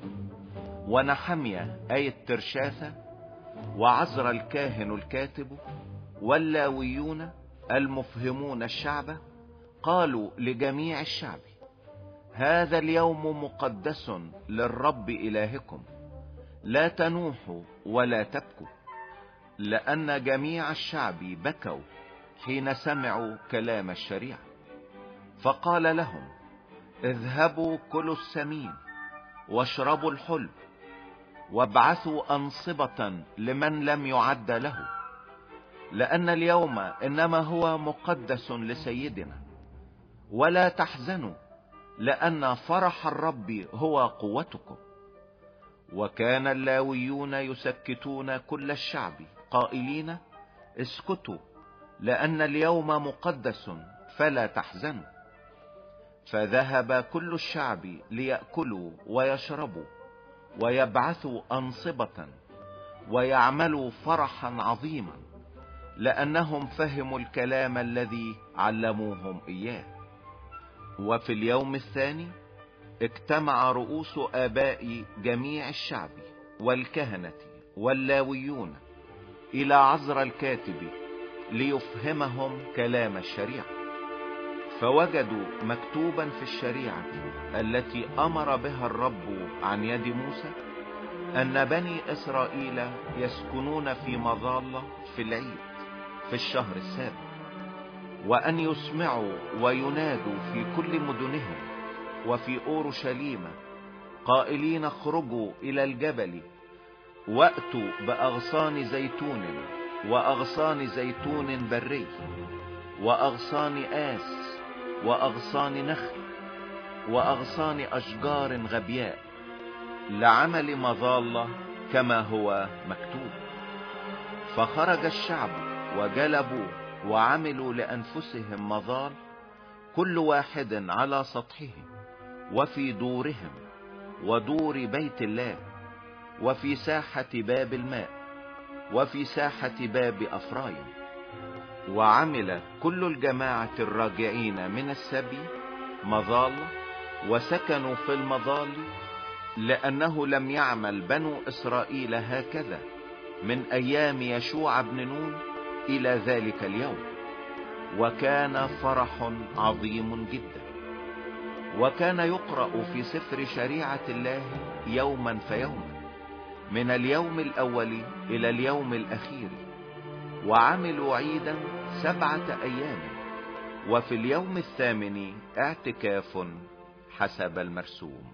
Speaker 1: ونحميا اي الترشاثة وعزر الكاهن الكاتب واللاويون المفهمون الشعب قالوا لجميع الشعب: هذا اليوم مقدس للرب إلهكم، لا تنوحوا ولا تبكوا. لأن جميع الشعب بكوا حين سمعوا كلام الشريعة. فقال لهم: اذهبوا كلوا السمين واشربوا الحلب، وابعثوا أنصبة لمن لم يعد له، لأن اليوم إنما هو مقدس لسيدنا. ولا تحزنوا، لأن فرح الرب هو قوتكم. وكان اللاويون يسكتون كل الشعب قائلين: اسكتوا، لأن اليوم مقدس، فلا تحزنوا. فذهب كل الشعب ليأكلوا ويشربوا ويبعثوا أنصبة ويعملوا فرحا عظيما، لأنهم فهموا الكلام الذي علموهم إياه. وفي اليوم الثاني اجتمع رؤوس آباء جميع الشعب والكهنة واللاويون إلى عزر الكاتب ليفهمهم كلام الشريعة. فوجدوا مكتوبا في الشريعة التي أمر بها الرب عن يد موسى أن بني إسرائيل يسكنون في مظلة في العيد في الشهر السابع، وأن يسمعوا وينادوا في كل مدنهم وفي أورشليم قائلين: اخرجوا إلى الجبل، وأتوا بأغصان زيتون وأغصان زيتون بري وأغصان آس وأغصان نخل وأغصان أشجار غبياء، لعمل مظلة كما هو مكتوب. فخرج الشعب وجلبوا وعملوا لأنفسهم مظال، كل واحد على سطحه وفي دورهم ودور بيت الله، وفي ساحة باب الماء، وفي ساحة باب أفرايم. وعمل كل الجماعة الراجعين من السبي مظال، وسكنوا في المظال، لأنه لم يعمل بنو إسرائيل هكذا من أيام يشوع بن نون إلى ذلك اليوم. وكان فرح عظيم جدا. وكان يقرأ في سفر شريعة الله يوما فيوما، من اليوم الأول إلى اليوم الأخير. وعملوا عيدا سبعة أيام، وفي اليوم الثامن اعتكاف حسب المرسوم.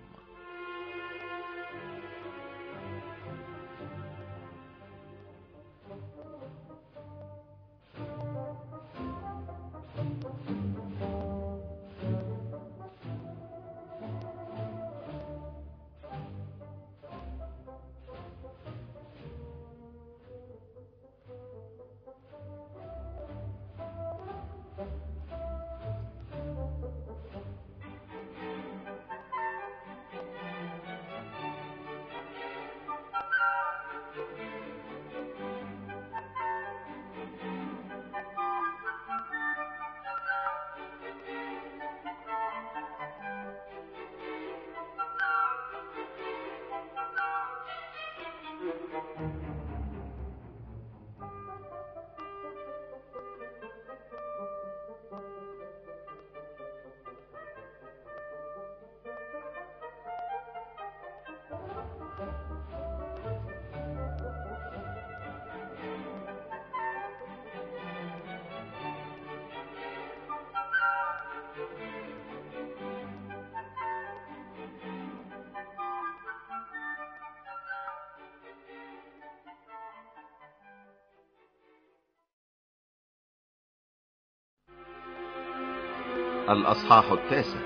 Speaker 1: الأصحاح التاسع.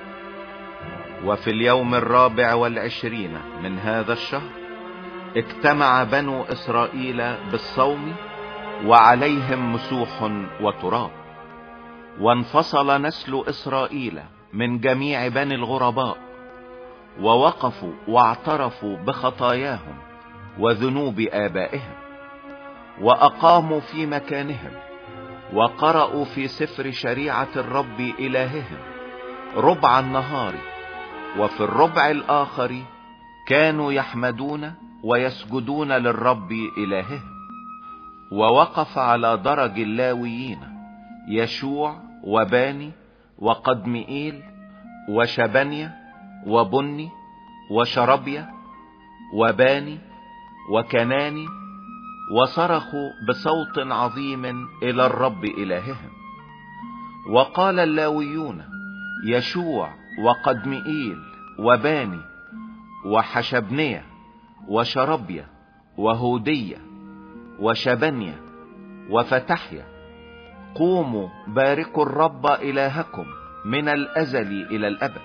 Speaker 1: وفي اليوم الرابع والعشرين من هذا الشهر اجتمع بنو إسرائيل بالصوم وعليهم مسوح وتراب. وانفصل نسل إسرائيل من جميع بني الغرباء، ووقفوا واعترفوا بخطاياهم وذنوب آبائهم، وأقاموا في مكانهم، وقرأوا في سفر شريعة الرب إلههم ربع النهار، وفي الربع الآخر كانوا يحمدون ويسجدون للرب إلههم. ووقف على درج اللاويين يشوع وباني وقدمئيل وشبنيا وبني وشربيا وباني وكناني، وصرخوا بصوت عظيم إلى الرب إلههم. وقال اللاويون يشوع وقدمئيل وباني وحشبنيا وشربيا وهودية وشبنيا وفتحيا: قوموا باركوا الرب إلهكم من الأزل إلى الأبد،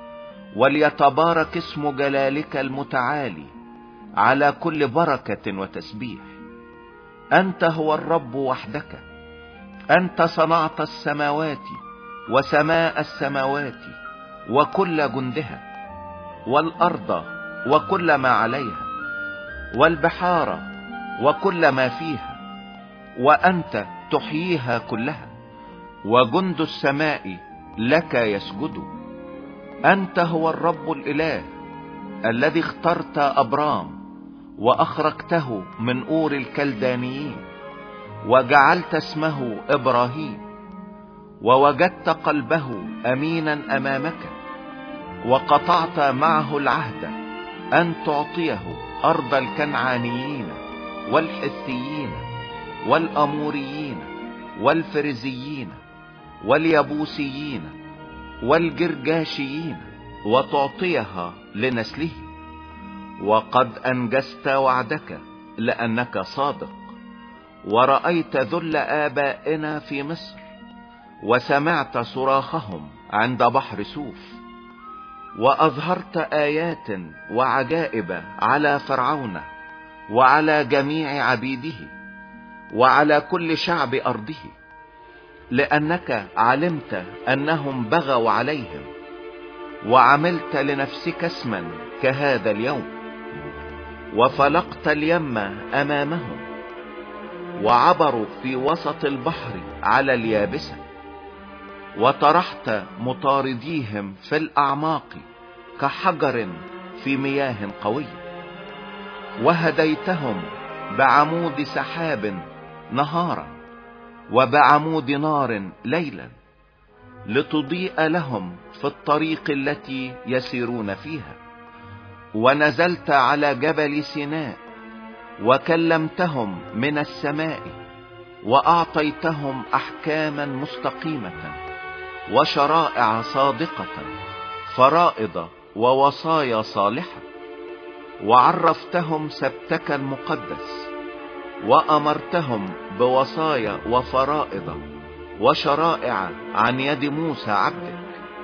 Speaker 1: وليتبارك اسم جلالك المتعالي على كل بركة وتسبيح. أنت هو الرب وحدك، أنت صنعت السماوات وسماء السماوات وكل جندها، والأرض وكل ما عليها، والبحار وكل ما فيها، وأنت تحييها كلها، وجند السماء لك يسجد. أنت هو الرب الإله الذي اخترت أبرام وأخرجته من أور الكلدانيين، وجعلت اسمه إبراهيم، ووجدت قلبه أمينا أمامك، وقطعت معه العهد أن تعطيه أرض الكنعانيين والحثيين والأموريين والفرزيين واليبوسيين والجرجاشيين، وتعطيها لنسله. وقد أنجزت وعدك لأنك صادق، ورأيت ذل آبائنا في مصر، وسمعت صراخهم عند بحر سوف، وأظهرت آيات وعجائب على فرعون وعلى جميع عبيده وعلى كل شعب أرضه، لأنك علمت أنهم بغوا عليهم، وعملت لنفسك اسما كهذا اليوم. وفلقت اليم أمامهم، وعبروا في وسط البحر على اليابسة، وطرحت مطارديهم في الأعماق كحجر في مياه قوية. وهديتهم بعمود سحاب نهارا، وبعمود نار ليلا، لتضيء لهم في الطريق التي يسيرون فيها. ونزلت على جبل سيناء وكلمتهم من السماء، وأعطيتهم أحكاما مستقيمة وشرائع صادقة، فرائض ووصايا صالحة. وعرفتهم سبتك المقدس، وأمرتهم بوصايا وفرائض وشرائع عن يد موسى عبدك.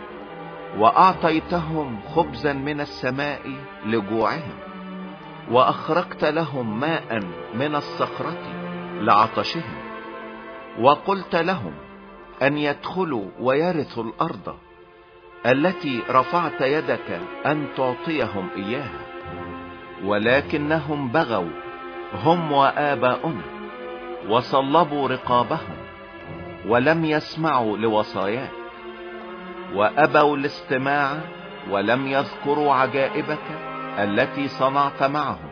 Speaker 1: وأعطيتهم خبزا من السماء لجوعهم، وأخرجت لهم ماء من الصخرة لعطشهم. وقلت لهم أن يدخلوا ويرثوا الأرض التي رفعت يدك أن تعطيهم إياها، ولكنهم بغوا هم وآباؤنا، وصلبوا رقابهم، ولم يسمعوا لوصاياك، وأبوا الاستماع، ولم يذكروا عجائبك التي صنعت معهم،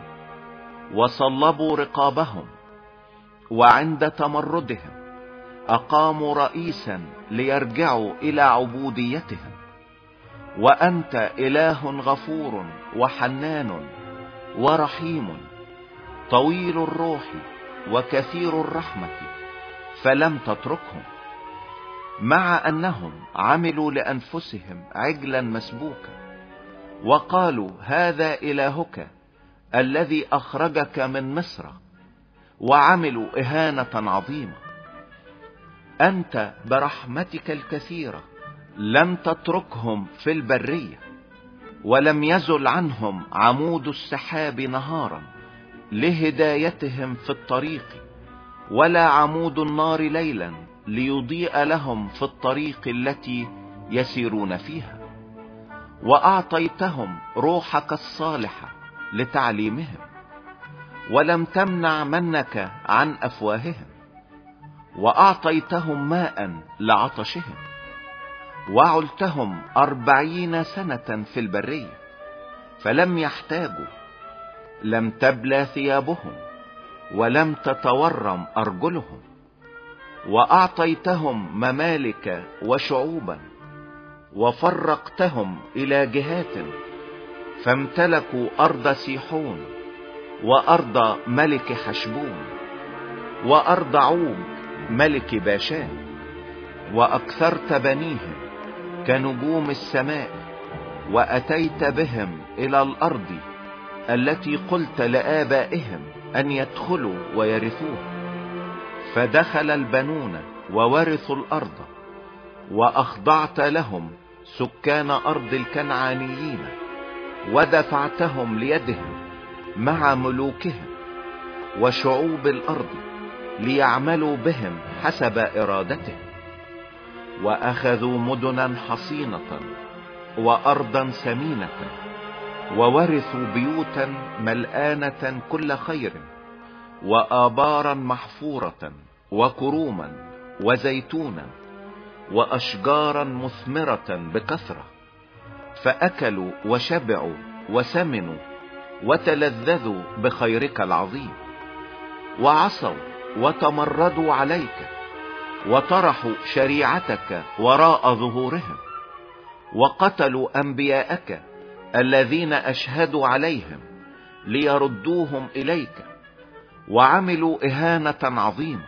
Speaker 1: وصلبوا رقابهم. وعند تمردهم أقاموا رئيسا ليرجعوا إلى عبوديتهم. وأنت إله غفور وحنان ورحيم، طويل الروح وكثير الرحمة، فلم تتركهم، مع أنهم عملوا لأنفسهم عجلا مسبوكا، وقالوا هذا إلهك الذي أخرجك من مصر، وعملوا إهانة عظيمة. أنت برحمتك الكثيرة لم تتركهم في البرية، ولم يزل عنهم عمود السحاب نهارا لهدايتهم في الطريق، ولا عمود النار ليلا ليضيء لهم في الطريق التي يسيرون فيها. وأعطيتهم روحك الصالحة لتعليمهم، ولم تمنع منك عن أفواههم. وأعطيتهم ماء لعطشهم، وعلتهم أربعين سنة في البرية فلم يحتاجوا. لم تبلى ثيابهم، ولم تتورم أرجلهم. وأعطيتهم ممالك وشعوبا، وفرقتهم إلى جهات، فامتلكوا أرض سيحون، وأرض ملك حشبون، وأرض عوج ملك باشان. وأكثرت بنيهم كنجوم السماء، وأتيت بهم إلى الأرض التي قلت لآبائهم أن يدخلوا ويرثوها. فدخل البنون وورثوا الأرض، وأخضعت لهم سكان أرض الكنعانيين، ودفعتهم ليدهم مع ملوكهم وشعوب الأرض ليعملوا بهم حسب إرادتهم. وأخذوا مدنا حصينة وأرضا سمينة، وورثوا بيوتا ملآنة كل خير، وآبارا محفورة، وكروما، وزيتونا، وأشجارا مثمرة بكثرة. فأكلوا وشبعوا وسمنوا، وتلذذوا بخيرك العظيم. وعصوا وتمردوا عليك، وطرحوا شريعتك وراء ظهورهم، وقتلوا أنبياءك الذين أشهدوا عليهم ليردوهم إليك، وعملوا إهانة عظيمة.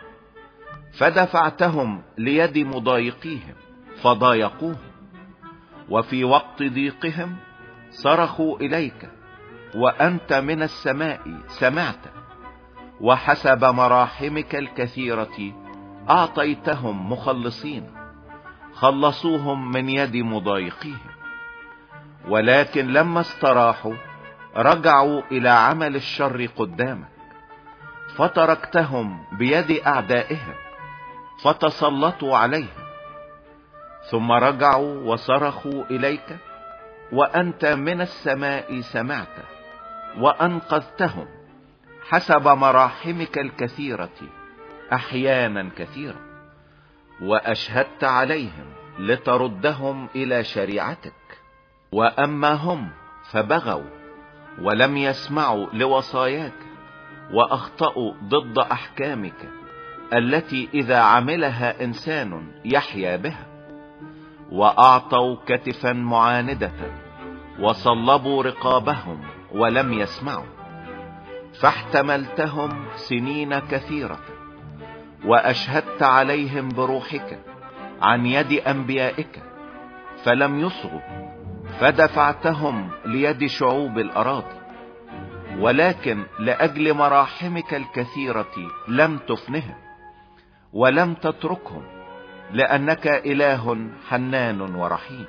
Speaker 1: فدفعتهم ليد مضايقيهم فضايقوهم، وفي وقت ضيقهم صرخوا إليك، وأنت من السماء سمعت. وحسب مراحمك الكثيرة أعطيتهم مخلصين، خلصوهم من يد مضايقيهم. ولكن لما استراحوا رجعوا إلى عمل الشر قدامك، فتركتهم بيد أعدائهم فتسلطوا عليهم. ثم رجعوا وصرخوا إليك، وأنت من السماء سمعت، وأنقذتهم حسب مراحمك الكثيرة أحيانا كثيرة. وأشهدت عليهم لتردهم إلى شريعتك. وأما هم فبغوا ولم يسمعوا لوصاياك، وأخطأوا ضد أحكامك التي إذا عملها إنسان يحيا بها. وأعطوا كتفا معاندة، وصلبوا رقابهم ولم يسمعوا. فاحتملتهم سنين كثيرة، وأشهدت عليهم بروحك عن يد أنبيائك فلم يصغوا. فدفعتهم ليد شعوب الأراضي، ولكن لأجل مراحمك الكثيرة لم تفنهم، ولم تتركهم، لأنك إله حنان ورحيم.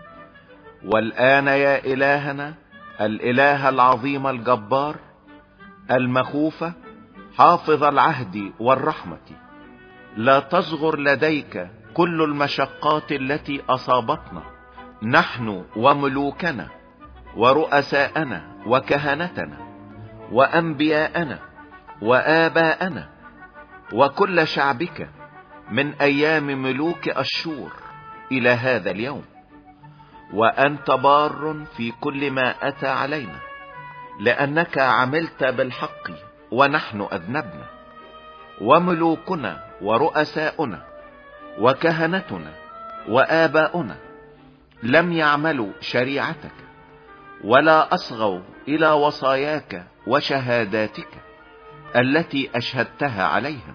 Speaker 1: والآن يا إلهنا الإله العظيم الجبار المخوف، حافظ العهد والرحمة، لا تصغر لديك كل المشقات التي أصابتنا نحن وملوكنا ورؤساءنا وكهنتنا وأنبياءنا وآباءنا وكل شعبك من أيام ملوك أشور إلى هذا اليوم. وأنت بار في كل ما أتى علينا، لأنك عملت بالحق ونحن أذنبنا. وملوكنا ورؤساؤنا وكهنتنا وآباؤنا لم يعملوا شريعتك، ولا أصغوا إلى وصاياك وشهاداتك التي أشهدتها عليهم.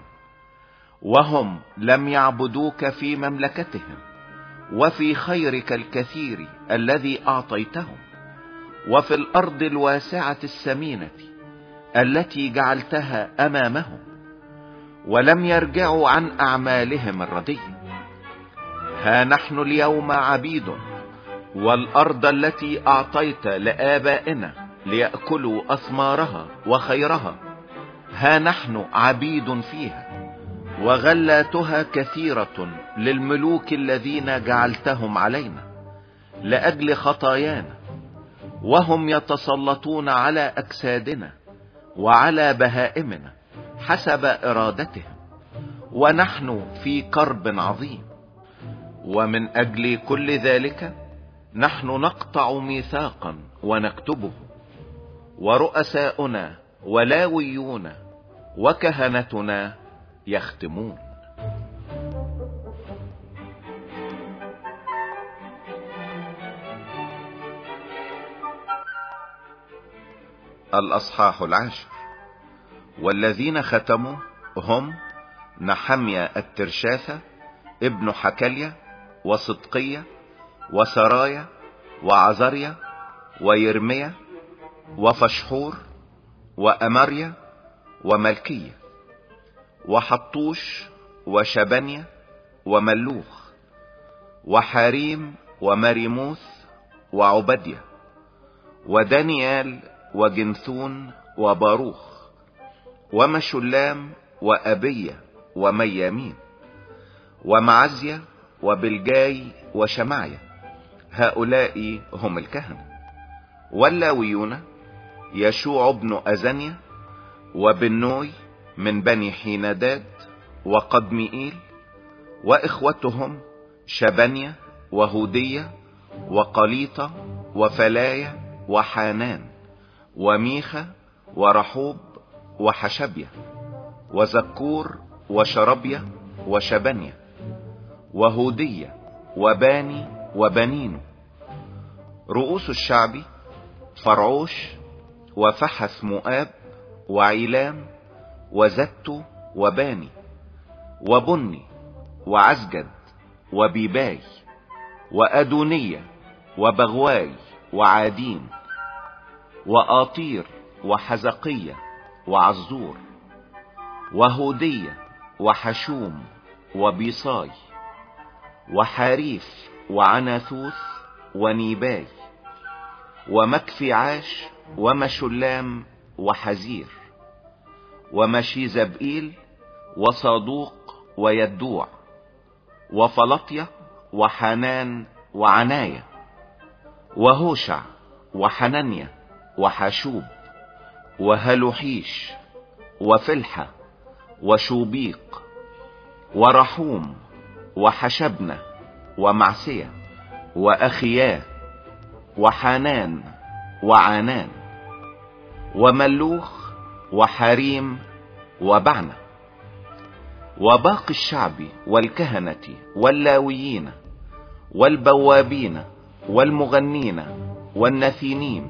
Speaker 1: وهم لم يعبدوك في مملكتهم وفي خيرك الكثير الذي أعطيتهم، وفي الأرض الواسعة السمينة التي جعلتها أمامهم، ولم يرجعوا عن أعمالهم الردية. ها نحن اليوم عبيد، والأرض التي أعطيت لآبائنا ليأكلوا أثمارها وخيرها ها نحن عبيد فيها، وغلاتها كثيرة للملوك الذين جعلتهم علينا لأجل خطايانا، وهم يتسلطون على أجسادنا وعلى بهائمنا حسب إرادتهم، ونحن في كرب عظيم. ومن أجل كل ذلك نحن نقطع ميثاقا ونكتبه، ورؤساؤنا ولاويون وكهنتنا يختمون. الأصحاح العاشر. والذين ختموا هم نحميا الترشاثة ابن حكلية وصدقية وسرايا وعزريا ويرميا وفشحور وأمريا وملكية وحطوش وشبنيا وملوخ وحريم ومريموث وعبدية ودانيال وجنثون وباروخ ومشلام وأبية وميامين ومعزية وبلجاي وشمعية، هؤلاء هم الكهنة. واللاويون يشوع بن أزنيا وبنوي من بني حينداد وقدمئيل، وإخوتهم شبنيا وهودية وقليطة وفلايا وحانان وميخا ورحوب وحشبية وزكور وشربية وشبنيا وهودية وباني وبنين. رؤوس الشعب فرعوش وفحث مؤاب وعيلام وزت وباني وبني وعزجد وبيباي وأدونية وبغواي وعادين وآطير وحزقية وعزور وهودية وحشوم وبيصاي وحاريف وعناثوث ونيباي ومكفعاش ومشلام وحزير ومشيزبئيل وصادوق ويدوع وفلطية وحنان وعناية وهوشع وحنانيا وحشوب وهلوحيش وفلحة وشوبيق ورحوم وحشبنة ومعسية وأخياه وحنان وعنان وملوخ وحريم وبعنة. وباقي الشعب والكهنة واللاويين والبوابين والمغنين والنثينين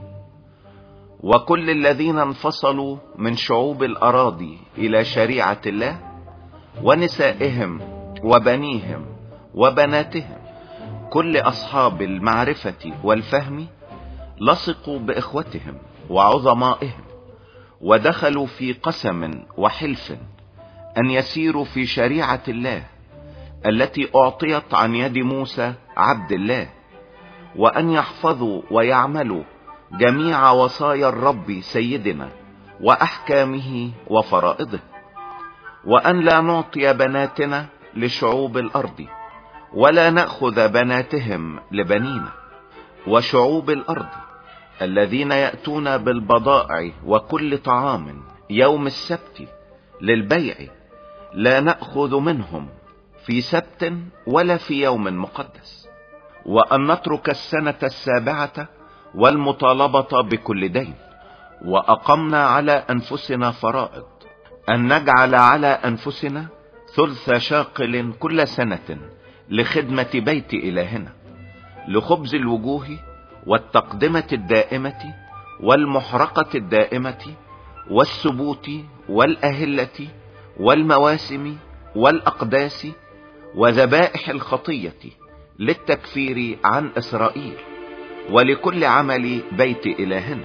Speaker 1: وكل الذين انفصلوا من شعوب الأراضي إلى شريعة الله، ونسائهم وبنيهم وبناتهم، كل أصحاب المعرفة والفهم لصقوا بإخوتهم وعظمائهم، ودخلوا في قسم وحلف أن يسيروا في شريعة الله التي أعطيت عن يد موسى عبد الله، وأن يحفظوا ويعملوا جميع وصايا الرب سيدنا وأحكامه وفرائضه، وأن لا نعطي بناتنا لشعوب الأرض ولا نأخذ بناتهم لبنينا. وشعوب الأرض الذين يأتون بالبضائع وكل طعام يوم السبت للبيع لا نأخذ منهم في سبت ولا في يوم مقدس، وأن نترك السنة السابعة والمطالبة بكل دين. وأقمنا على أنفسنا فرائض أن نجعل على أنفسنا ثلث شاقل كل سنة لخدمة بيت إلهنا، لخبز الوجوه والتقدمة الدائمة والمحرقة الدائمة والسبوت والأهلة والمواسم والأقداس وذبائح الخطية للتكفير عن إسرائيل ولكل عمل بيت إلهنا.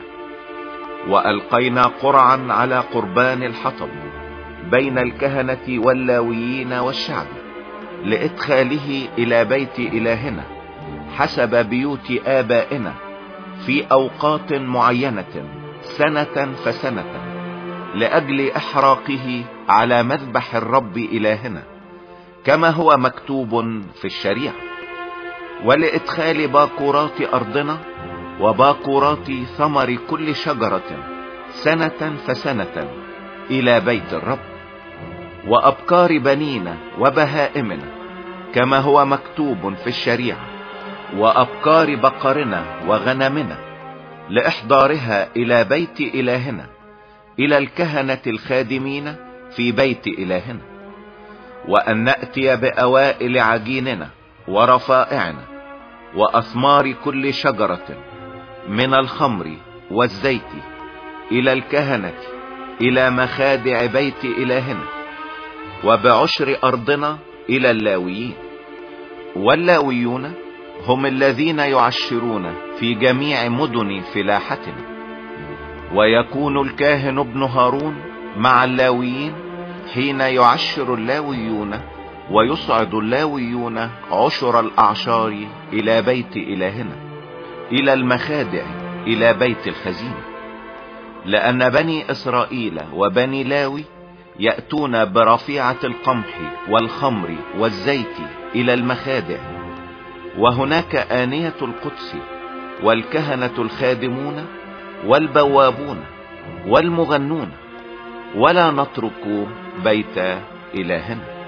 Speaker 1: وألقينا قرعا على قربان الحطب بين الكهنة واللاويين والشعب، لإدخاله إلى بيت إلهنا حسب بيوت آبائنا في أوقات معينة سنة فسنة، لأجل إحراقه على مذبح الرب إلهنا كما هو مكتوب في الشريعة، ولإدخال باكورات أرضنا وباكورات ثمر كل شجرة سنة فسنة إلى بيت الرب، وأبكار بنينا وبهائمنا كما هو مكتوب في الشريعة، وأبكار بقرنا وغنمنا لإحضارها إلى بيت إلهنا إلى الكهنة الخادمين في بيت إلهنا، وأن نأتي بأوائل عجيننا ورفائعنا وأثمار كل شجرة من الخمر والزيت إلى الكهنة إلى مخادع بيت إلهنا، وبعشر أرضنا إلى اللاويين. واللاويون هم الذين يعشرون في جميع مدن فلاحتنا، ويكون الكاهن ابن هارون مع اللاويين حين يعشر اللاويون ويصعد اللاويون عشر الأعشار إلى بيت إلهنا إلى المخادع إلى بيت الخزينة، لأن بني إسرائيل وبني لاوي يأتون برفيعة القمح والخمر والزيت إلى المخادع، وهناك آنية القدس والكهنة الخادمون والبوابون والمغنون، ولا نترك بيت إلهنا.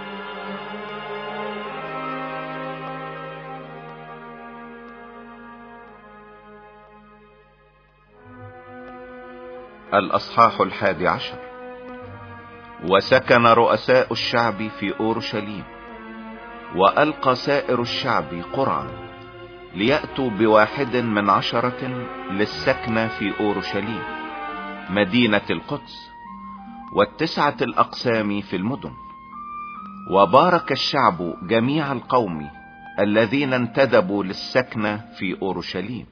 Speaker 1: الأصحاح الحادي عشر. وسكن رؤساء الشعب في أورشليم، وألقى سائر الشعب قرعا ليأتوا بواحد من عشرة للسكن في أورشليم مدينة القدس، والتسعة الأقسام في المدن. وبارك الشعب جميع القوم الذين انتدبوا للسكن في أورشليم،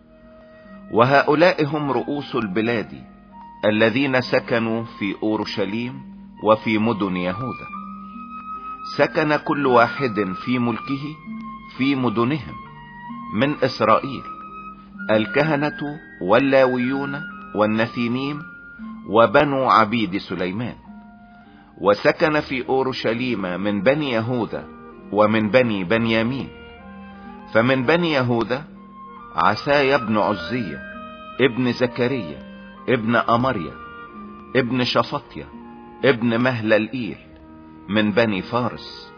Speaker 1: وهؤلاء هم رؤوس البلاد الذين سكنوا في أورشليم وفي مدن يهوذا. سكن كل واحد في ملكه في مدنهم من إسرائيل، الكهنة واللاويون والنثينيم وبنو عبيد سليمان. وسكن في أورشليم من بني يهوذا ومن بني بنيامين. فمن بني يهوذا عسايا ابن عزية ابن زكريا ابن أمريا ابن شفطيا ابن مهللئيل من بني فارس.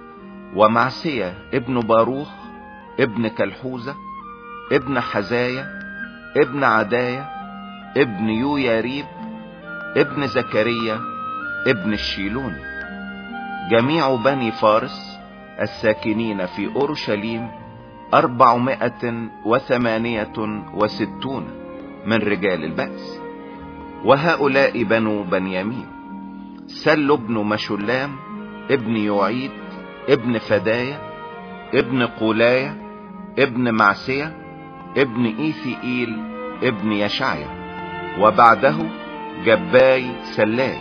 Speaker 1: ومعسيا ابن باروخ ابن كلحوزة ابن حزايا ابن عدايا ابن يوياريب ابن زكريا ابن الشيلوني. جميع بني فارس الساكنين في أورشليم أربعمائة وثمانية وستون من رجال البأس. وهؤلاء بنو بنيامين: سل ابن مشلام ابن يعيد ابن فدايا ابن قولايا ابن معسية ابن إيثيئيل ابن يشعيا. وبعده جباي سلاي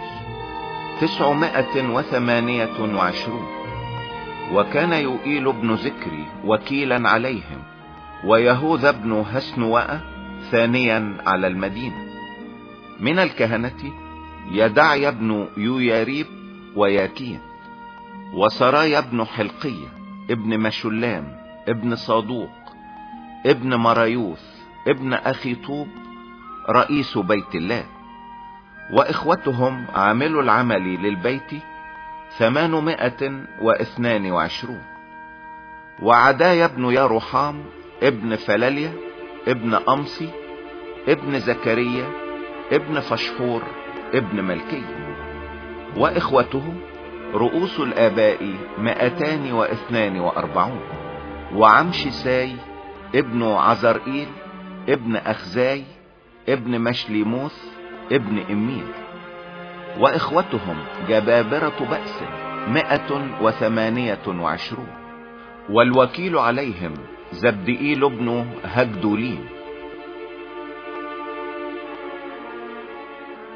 Speaker 1: تسعمائة وثمانية وعشرون. وكان يؤيل ابن ذكري وكيلا عليهم، ويهوذا ابن هسنوأ ثانيا على المدينة. من الكهنة يدعي ابن يوياريب وياكين، وسرايا ابن حلقية ابن مشلام ابن صادوق ابن مرايوث ابن أخي طوب رئيس بيت الله. وإخوتهم عاملوا العمل للبيت ثمانمائة واثنان وعشرون. وعدايا ابن يروحام ابن فلاليا ابن أمصي ابن زكريا ابن فشحور ابن ملكي. وإخوته رؤوس الآباء مائتان واثنان وأربعون. وعمشساي ابن عزرئيل ابن أخزاي ابن مشليموث ابن إميل. وإخوتهم جبابرة بأس مائة وثمانية وعشرون. والوكيل عليهم زبدئيل ابن هجدوليم.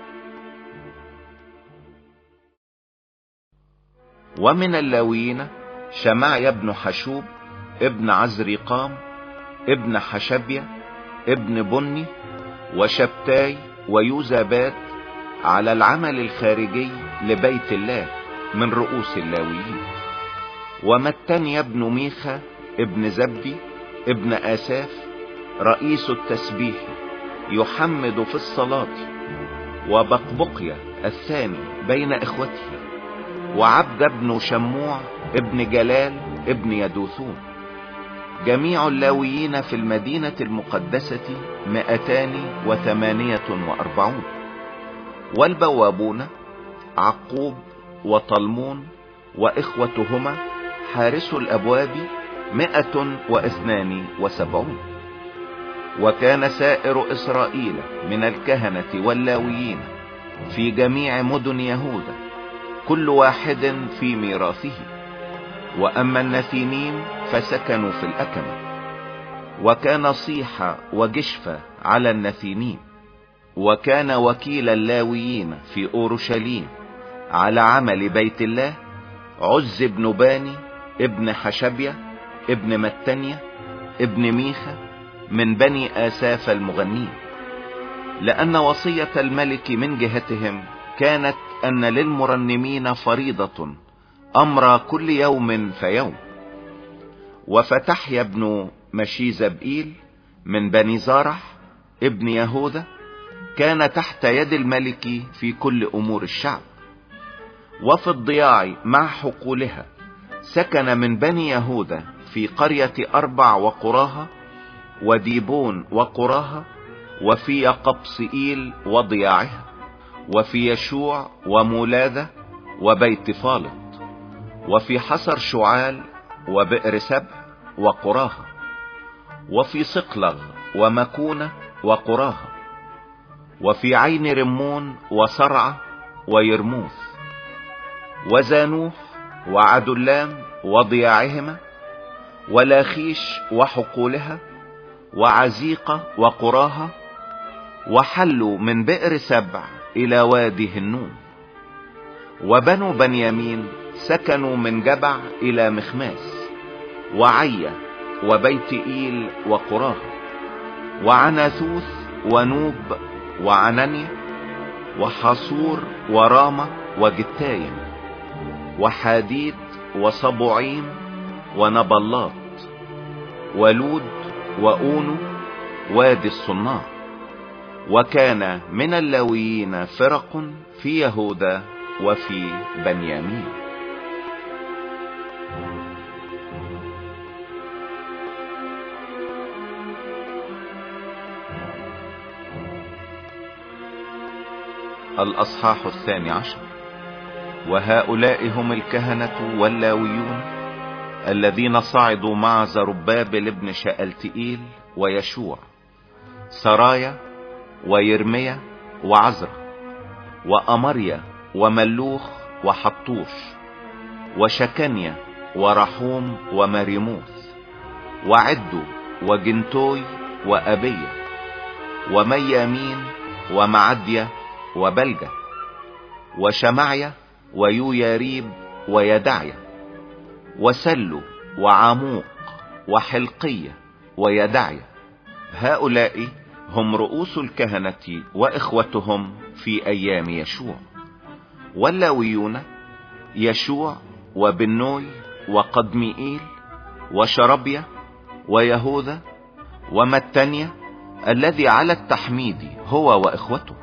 Speaker 1: ومن اللاويين شمعيا بن حشوب ابن عزريقام ابن حشبية ابن بني وشبتاي ويوزاباد على العمل الخارجي لبيت الله من رؤوس اللاويين. ومتنيا بن ميخا ابن زبدي ابن آساف رئيس التسبيح يحمد في الصلاة، وبقبقيا الثاني بين اخوته، وعبد بن شموع ابن جلال ابن يدوثون. جميع اللاويين في المدينة المقدسة مئتان وثمانية واربعون. والبوابون عقوب وطلمون واخوتهما حارس الابواب مئة واثنان وسبعون. وكان سائر اسرائيل من الكهنة واللاويين في جميع مدن يهوذا كل واحد في ميراثه. واما النثينيم فسكنوا في الاكمة. وكان صيحة وجشفة على النثينيم. وكان وكيل اللاويين في اورشليم على عمل بيت الله عز بن باني ابن حشبية ابن متنيا ابن ميخا من بني آساف المغنين، لأن وصية الملك من جهتهم كانت أن للمرنمين فريضة أمر كل يوم فيوم. وفتحيا بن مشيزبئيل من بني زارح ابن يهوذا كان تحت يد الملك في كل أمور الشعب. وفي الضياع مع حقولها سكن من بني يهوذا في قرية أربع وقراها وديبون وقراها، وفي قبصئيل وضياعها، وفي يشوع ومولاذة وبيت فالط، وفي حصر شعال وبئر سبع وقراها، وفي صقلغ ومكونة وقراها، وفي عين رمون وصرعة ويرموث، وزانوح وعدلام وضياعهما، ولاخيش وحقولها، وعزيقة وقراها، وحلوا من بئر سبع الى وادي هنوم. وبنو بنيامين سكنوا من جبع الى مخماس وعية وبيت ايل وقراها، وعناثوث ونوب وعنانيا وحصور ورامة وجتايم وحديد وصبعيم ونبلاط ولود وأونو وادي الصناع. وكان من اللاويين فرق في يهوذا وفي بنيامين. الأصحاح الثاني عشر. وهؤلاء هم الكهنة واللاويون الذين صعدوا مع زربابل ابن شألتئيل ويشوع، سرايا ويرميا وعزرا وأمريا وملوخ وحطوش وشكنيا ورحوم ومريموث وعدو وجنتوي وأبية وميامين ومعدية وبلجة وشمعيا ويوياريب ويدعيا وسلو وعموق وحلقية ويدعيا. هؤلاء هم رؤوس الكهنة واخوتهم في ايام يشوع. واللاويون يشوع وبنوي وقدمئيل وشربيا ويهوذا ومتنيا الذي على التحميد هو واخوته،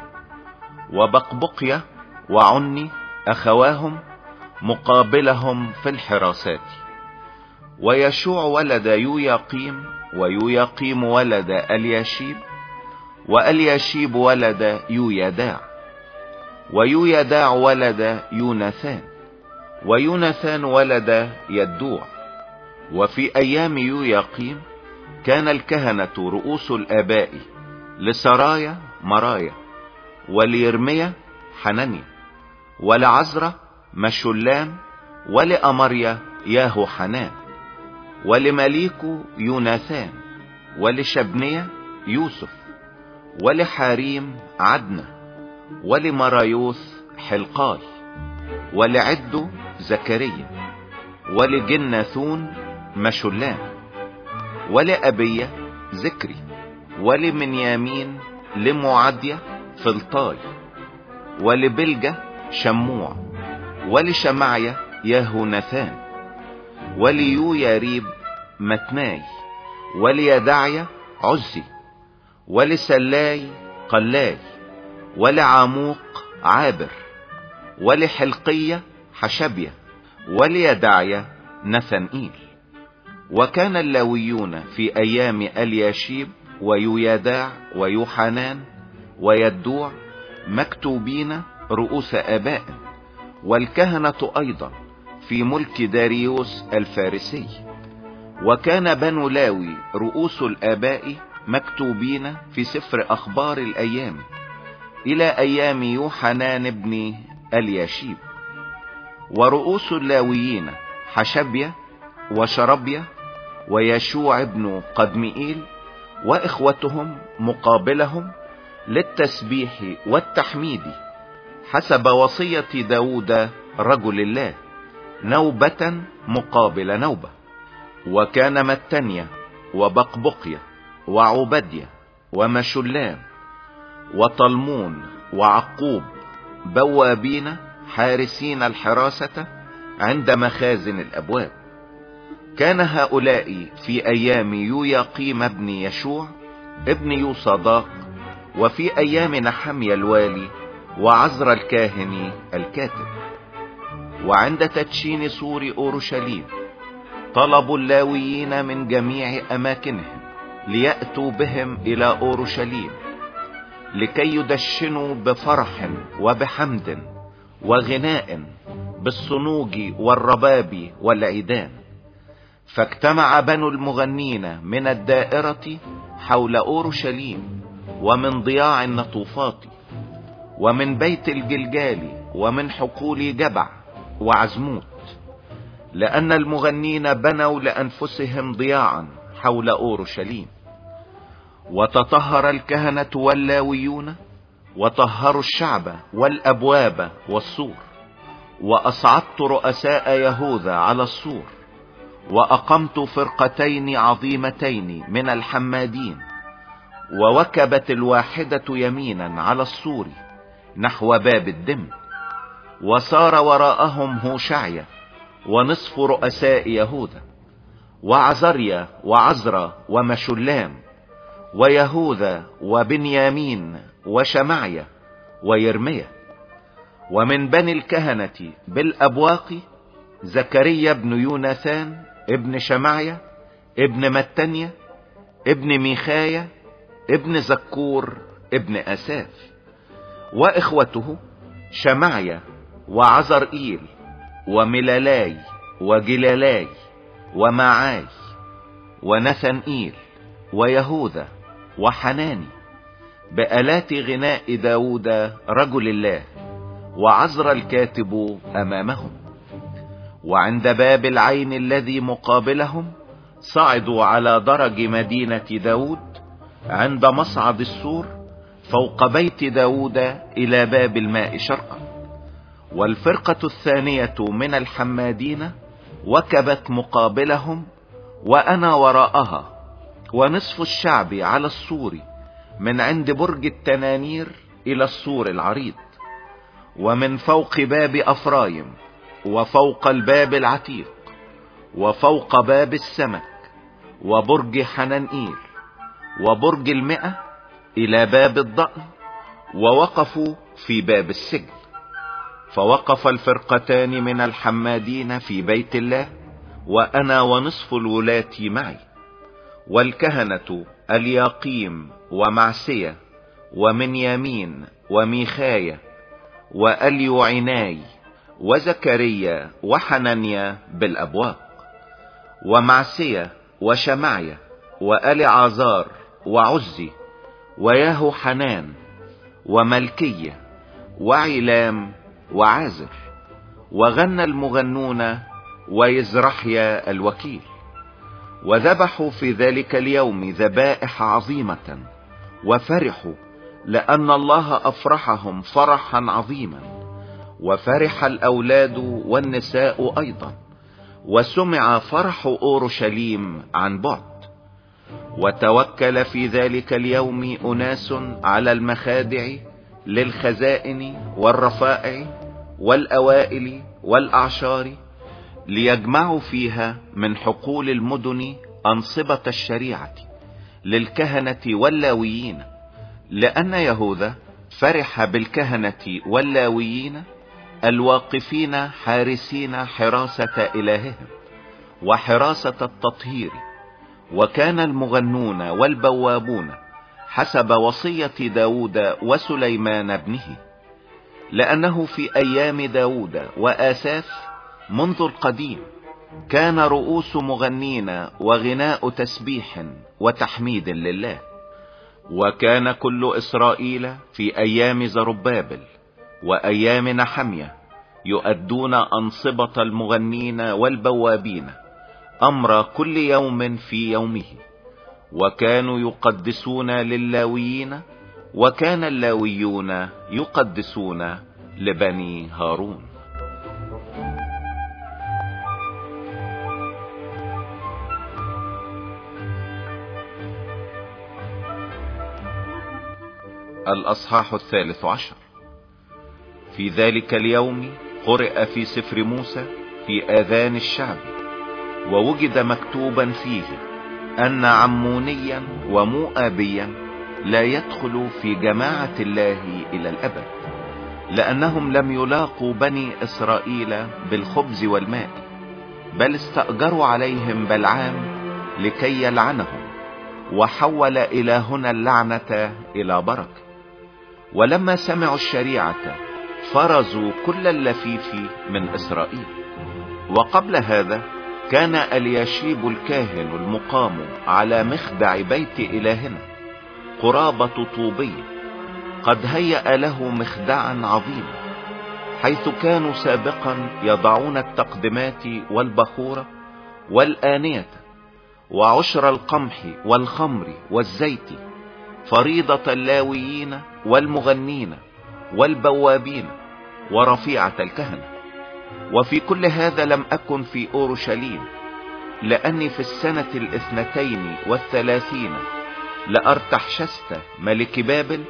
Speaker 1: وبقبقيا وعني اخواهم مقابلهم في الحراسات. ويشوع ولد يوياقيم، ويوياقيم ولد الياشيب، والياشيب ولد يويداع، ويويداع ولد يوناثان، ويوناثان ولد يدوع. وفي ايام يوياقيم كان الكهنة رؤوس الاباء لسرايا مرايا، وليرميا حنانيا، ولعزرا مشلام، ولأمريا ياهو حنان، ولمليكو يوناثان، ولشبنيا يوسف، ولحاريم عدنا، ولمرايوث حلقاي، ولعدو زكريا، ولجناثون مشلام، ولأبية ذكري، ولمنيامين لمعدية فلطاي، ولبلجة شموع، ولشمعية يهوناثان، وليوياريب متناي، وليدعية عزي، ولسلاي قلاي، ولعاموق عابر، ولحلقية حشبية، وليدعية نثنئيل. وكان اللاويون في ايام الياشيب ويويداع ويوحنان ويدوع مكتوبين رؤوس اباء، والكهنة ايضا في ملك داريوس الفارسي. وكان بنو لاوي رؤوس الاباء مكتوبين في سفر اخبار الايام الى ايام يوحنان بن الياشيب. ورؤوس اللاويين حشبية وشربية ويشوع بن قدمئيل واخوتهم مقابلهم للتسبيح والتحميد حسب وصية داود رجل الله، نوبة مقابل نوبة. وكان متنية وبقبقية وعبدية ومشلام وطلمون وعقوب بوابين حارسين الحراسة عند مخازن الابواب. كان هؤلاء في ايام يوياقيم بن يشوع ابن يوصداق، وفي ايام نحميا الوالي وعزر الكاهن الكاتب. وعند تدشين سور اورشليم طلبوا اللاويين من جميع اماكنهم ليأتوا بهم الى اورشليم لكي يدشنوا بفرح وبحمد وغناء بالصنوج والرباب والعيدان. فاجتمع بنو المغنين من الدائرة حول اورشليم، ومن ضياع النطوفات، ومن بيت الجلجال، ومن حقول جبع وعزموت، لان المغنين بنوا لانفسهم ضياعا حول اورشليم. وتطهر الكهنة واللاويون، وطهروا الشعب والابواب والسور. واصعدت رؤساء يهوذا على السور، واقمت فرقتين عظيمتين من الحمادين، ووكبت الواحدة يمينا على السور نحو باب الدم. وصار وراءهم هوشعيا ونصف رؤساء يهوذا، وعزريا وعزرا ومشلام ويهوذا وبنيامين وشمعيا ويرميا. ومن بني الكهنة بالابواق زكريا بن يوناثان ابن شمعيا ابن متنيا ابن ميخايا ابن زكور ابن اساف. واخوته شمعيا وعزرئيل وملالاي وجلالاي ومعاي ونثنئيل ويهوذا وحناني بآلات غناء داود رجل الله، وعزر الكاتب امامهم. وعند باب العين الذي مقابلهم صعدوا على درج مدينة داود عند مصعد السور فوق بيت داود الى باب الماء شرقا. والفرقة الثانية من الحمادين وكبت مقابلهم وانا وراءها، ونصف الشعب على السور من عند برج التنانير الى السور العريض، ومن فوق باب افرايم، وفوق الباب العتيق، وفوق باب السمك، وبرج حنانئيل، وبرج المئة الى باب الضأن. ووقفوا في باب السجن. فوقف الفرقتان من الحمادين في بيت الله، وانا ونصف الولاة معي، والكهنة الياقيم ومعسية ومنيامين وميخايا واليوعناي وزكريا وحنانيا بالابواق، ومعسية وشمعيا والعازار وعزي وياهو حنان وملكية وعلام وعازر. وغنى المغنون ويزرحيا الوكيل. وذبحوا في ذلك اليوم ذبائح عظيمة، وفرحوا لأن الله أفرحهم فرحا عظيما. وفرح الأولاد والنساء أيضا، وسمع فرح اورشليم عن بعد. وتوكل في ذلك اليوم اناس على المخادع للخزائن والرفائع والاوائل والاعشار، ليجمعوا فيها من حقول المدن انصبة الشريعة للكهنة واللاويين، لان يهوذا فرح بالكهنة واللاويين الواقفين حارسين حراسة الههم وحراسة التطهير. وكان المغنون والبوابون حسب وصية داود وسليمان ابنه، لأنه في أيام داود وآساف منذ القديم كان رؤوس مغنين وغناء تسبيح وتحميد لله. وكان كل إسرائيل في أيام زربابل وأيام نحمية يؤدون أنصبة المغنين والبوابين أمر كل يوم في يومه، وكانوا يقدسون للاويين، وكان اللاويون يقدسون لبني هارون. الأصحاح الثالث عشر. في ذلك اليوم قرئ في سفر موسى في آذان الشعب، ووجد مكتوبا فيه أن عمونيا ومؤابيا لا يدخل في جماعة الله إلى الأبد، لأنهم لم يلاقوا بني إسرائيل بالخبز والماء، بل استأجروا عليهم بلعام لكي يلعنهم، وحول إلهنا اللعنة إلى بركة. ولما سمعوا الشريعة فرزوا كل اللفيف من إسرائيل. وقبل هذا كان الياشيب الكاهن المقام على مخدع بيت إلهنا قرابة طوبية قد هيأ له مخدعا عظيما، حيث كانوا سابقا يضعون التقدمات والبخورة والآنية وعشر القمح والخمر والزيت، فريضة اللاويين والمغنين والبوابين ورفيعة الكهنة. وفي كل هذا لم أكن في أورشليم، لأني في السنة الاثنتين والثلاثين لأرتحشست ملك بابل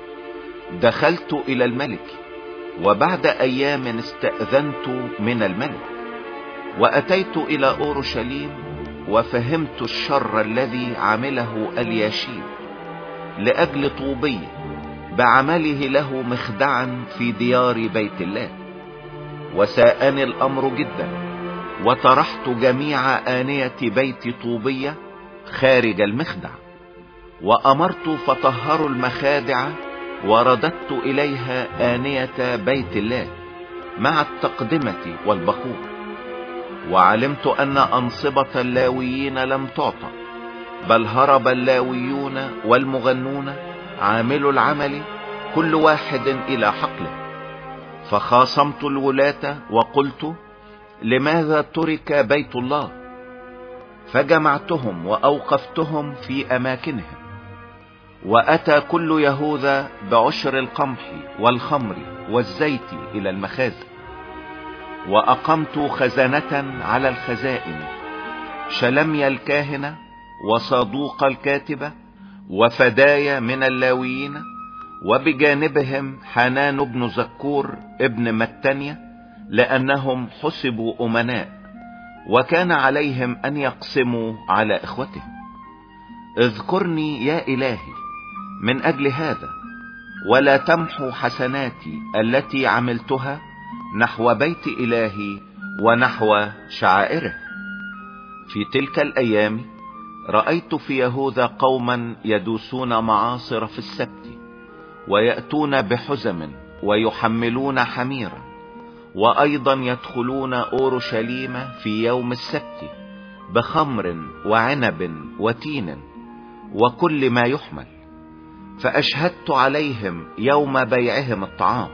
Speaker 1: دخلت إلى الملك، وبعد أيام استأذنت من الملك، وأتيت إلى أورشليم، وفهمت الشر الذي عمله الياشيب لأجل طوبي بعمله له مخدعا في ديار بيت الله. وساءني الأمر جدا، وطرحت جميع آنية بيت طوبية خارج المخدع، وأمرت فطهروا المخادع، ورددت إليها آنية بيت الله مع التقدمة والبخور. وعلمت أن أنصبة اللاويين لم تعطى، بل هرب اللاويون والمغنون عامل العمل كل واحد إلى حقله. فخاصمت الولاة وقلت: لماذا ترك بيت الله؟ فجمعتهم وأوقفتهم في أماكنهم. وأتى كل يهوذا بعشر القمح والخمر والزيت إلى المخازن. وأقمت خزانة على الخزائن، شلميا الكاهنة وصادوق الكاتبة وفدايا من اللاويين، وبجانبهم حنان بن زكور ابن متنية، لأنهم حسبوا أمناء، وكان عليهم أن يقسموا على إخوتهم. اذكرني يا إلهي من أجل هذا، ولا تمحو حسناتي التي عملتها نحو بيت إلهي ونحو شعائره. في تلك الأيام رأيت في يهوذا قوما يدوسون معاصر في السبت، ويأتون بحزم ويحملون حميرا، وأيضا يدخلون أورشليم في يوم السبت بخمر وعنب وتين وكل ما يحمل. فأشهدت عليهم يوم بيعهم الطعام.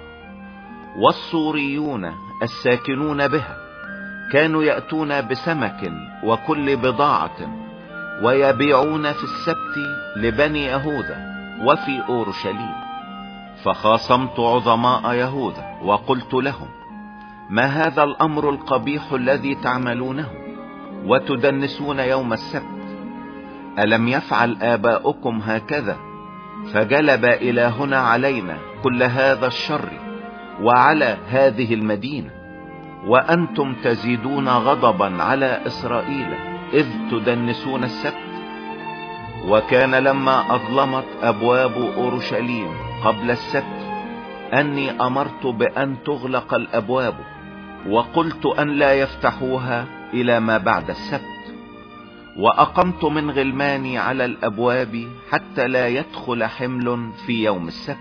Speaker 1: والصوريون الساكنون بها كانوا يأتون بسمك وكل بضاعة ويبيعون في السبت لبني يهوذا وفي أورشليم. فخاصمت عظماء يهوذا وقلت لهم: ما هذا الأمر القبيح الذي تعملونه؟ وتدنسون يوم السبت؟ ألم يفعل آباؤكم هكذا فجلب إلهنا علينا كل هذا الشر وعلى هذه المدينة، وأنتم تزيدون غضبا على إسرائيل إذ تدنسون السبت؟ وكان لما أظلمت أبواب أورشليم قبل السبت أني أمرت بأن تغلق الأبواب، وقلت أن لا يفتحوها إلى ما بعد السبت. وأقمت من غلماني على الأبواب حتى لا يدخل حمل في يوم السبت.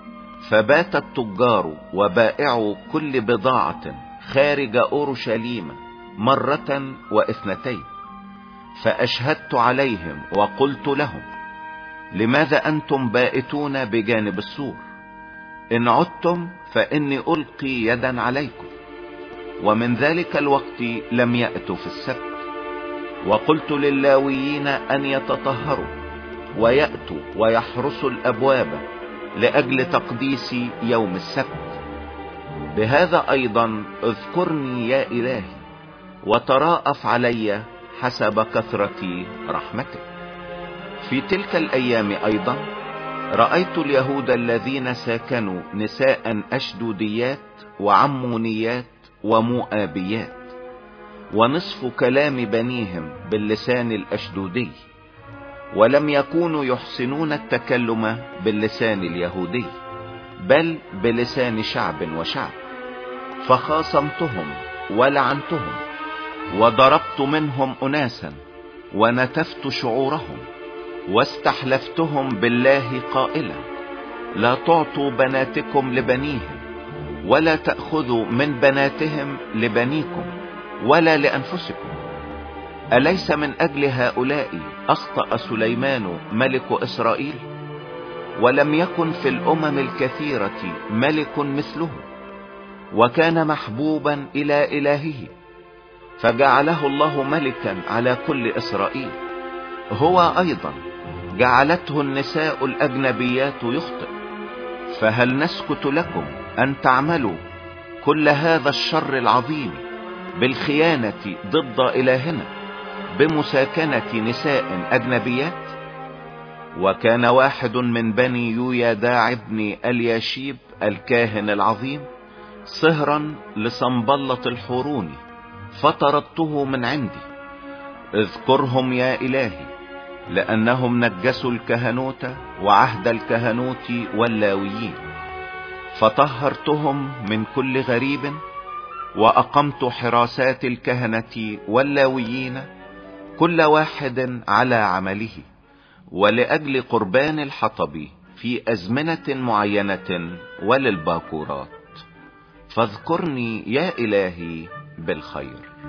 Speaker 1: فبات التجار وبائعوا كل بضاعة خارج أورشليم مرة واثنتين، فأشهدت عليهم وقلت لهم: لماذا أنتم بائتون بجانب السور؟ إن عدتم فإني ألقي يدا عليكم. ومن ذلك الوقت لم يأتوا في السبت. وقلت للاويين أن يتطهروا ويأتوا ويحرسوا الأبواب لأجل تقديس يوم السبت. بهذا أيضا اذكرني يا إلهي وتراءف علي حسب كثرة رحمتك. في تلك الأيام أيضا رأيت اليهود الذين ساكنوا نساء أشدوديات وعمونيات ومؤابيات، ونصف كلام بنيهم باللسان الأشدودي، ولم يكونوا يحسنون التكلم باللسان اليهودي بل بلسان شعب وشعب. فخاصمتهم ولعنتهم وضربت منهم أناسا ونتفت شعورهم، واستحلفتهم بالله قائلا: لا تعطوا بناتكم لبنيهم، ولا تأخذوا من بناتهم لبنيكم ولا لأنفسكم. أليس من أجل هؤلاء أخطأ سليمان ملك إسرائيل؟ ولم يكن في الأمم الكثيرة ملك مثله، وكان محبوبا إلى إلهه، فجعله الله ملكا على كل إسرائيل. هو أيضا جعلته النساء الأجنبيات يخطئ. فهل نسكت لكم أن تعملوا كل هذا الشر العظيم بالخيانة ضد إلهنا بمساكنة نساء أجنبيات؟ وكان واحد من بني يويداع ابن الياشيب الكاهن العظيم صهرا لصنبلة الحوروني، فطردته من عندي. اذكرهم يا إلهي، لأنهم نجسوا الكهنوت وعهد الكهنوت واللاويين. فطهرتهم من كل غريب، وأقمت حراسات الكهنة واللاويين كل واحد على عمله، ولأجل قربان الحطب في أزمنة معينة وللباكورات. فاذكرني يا إلهي بالخير.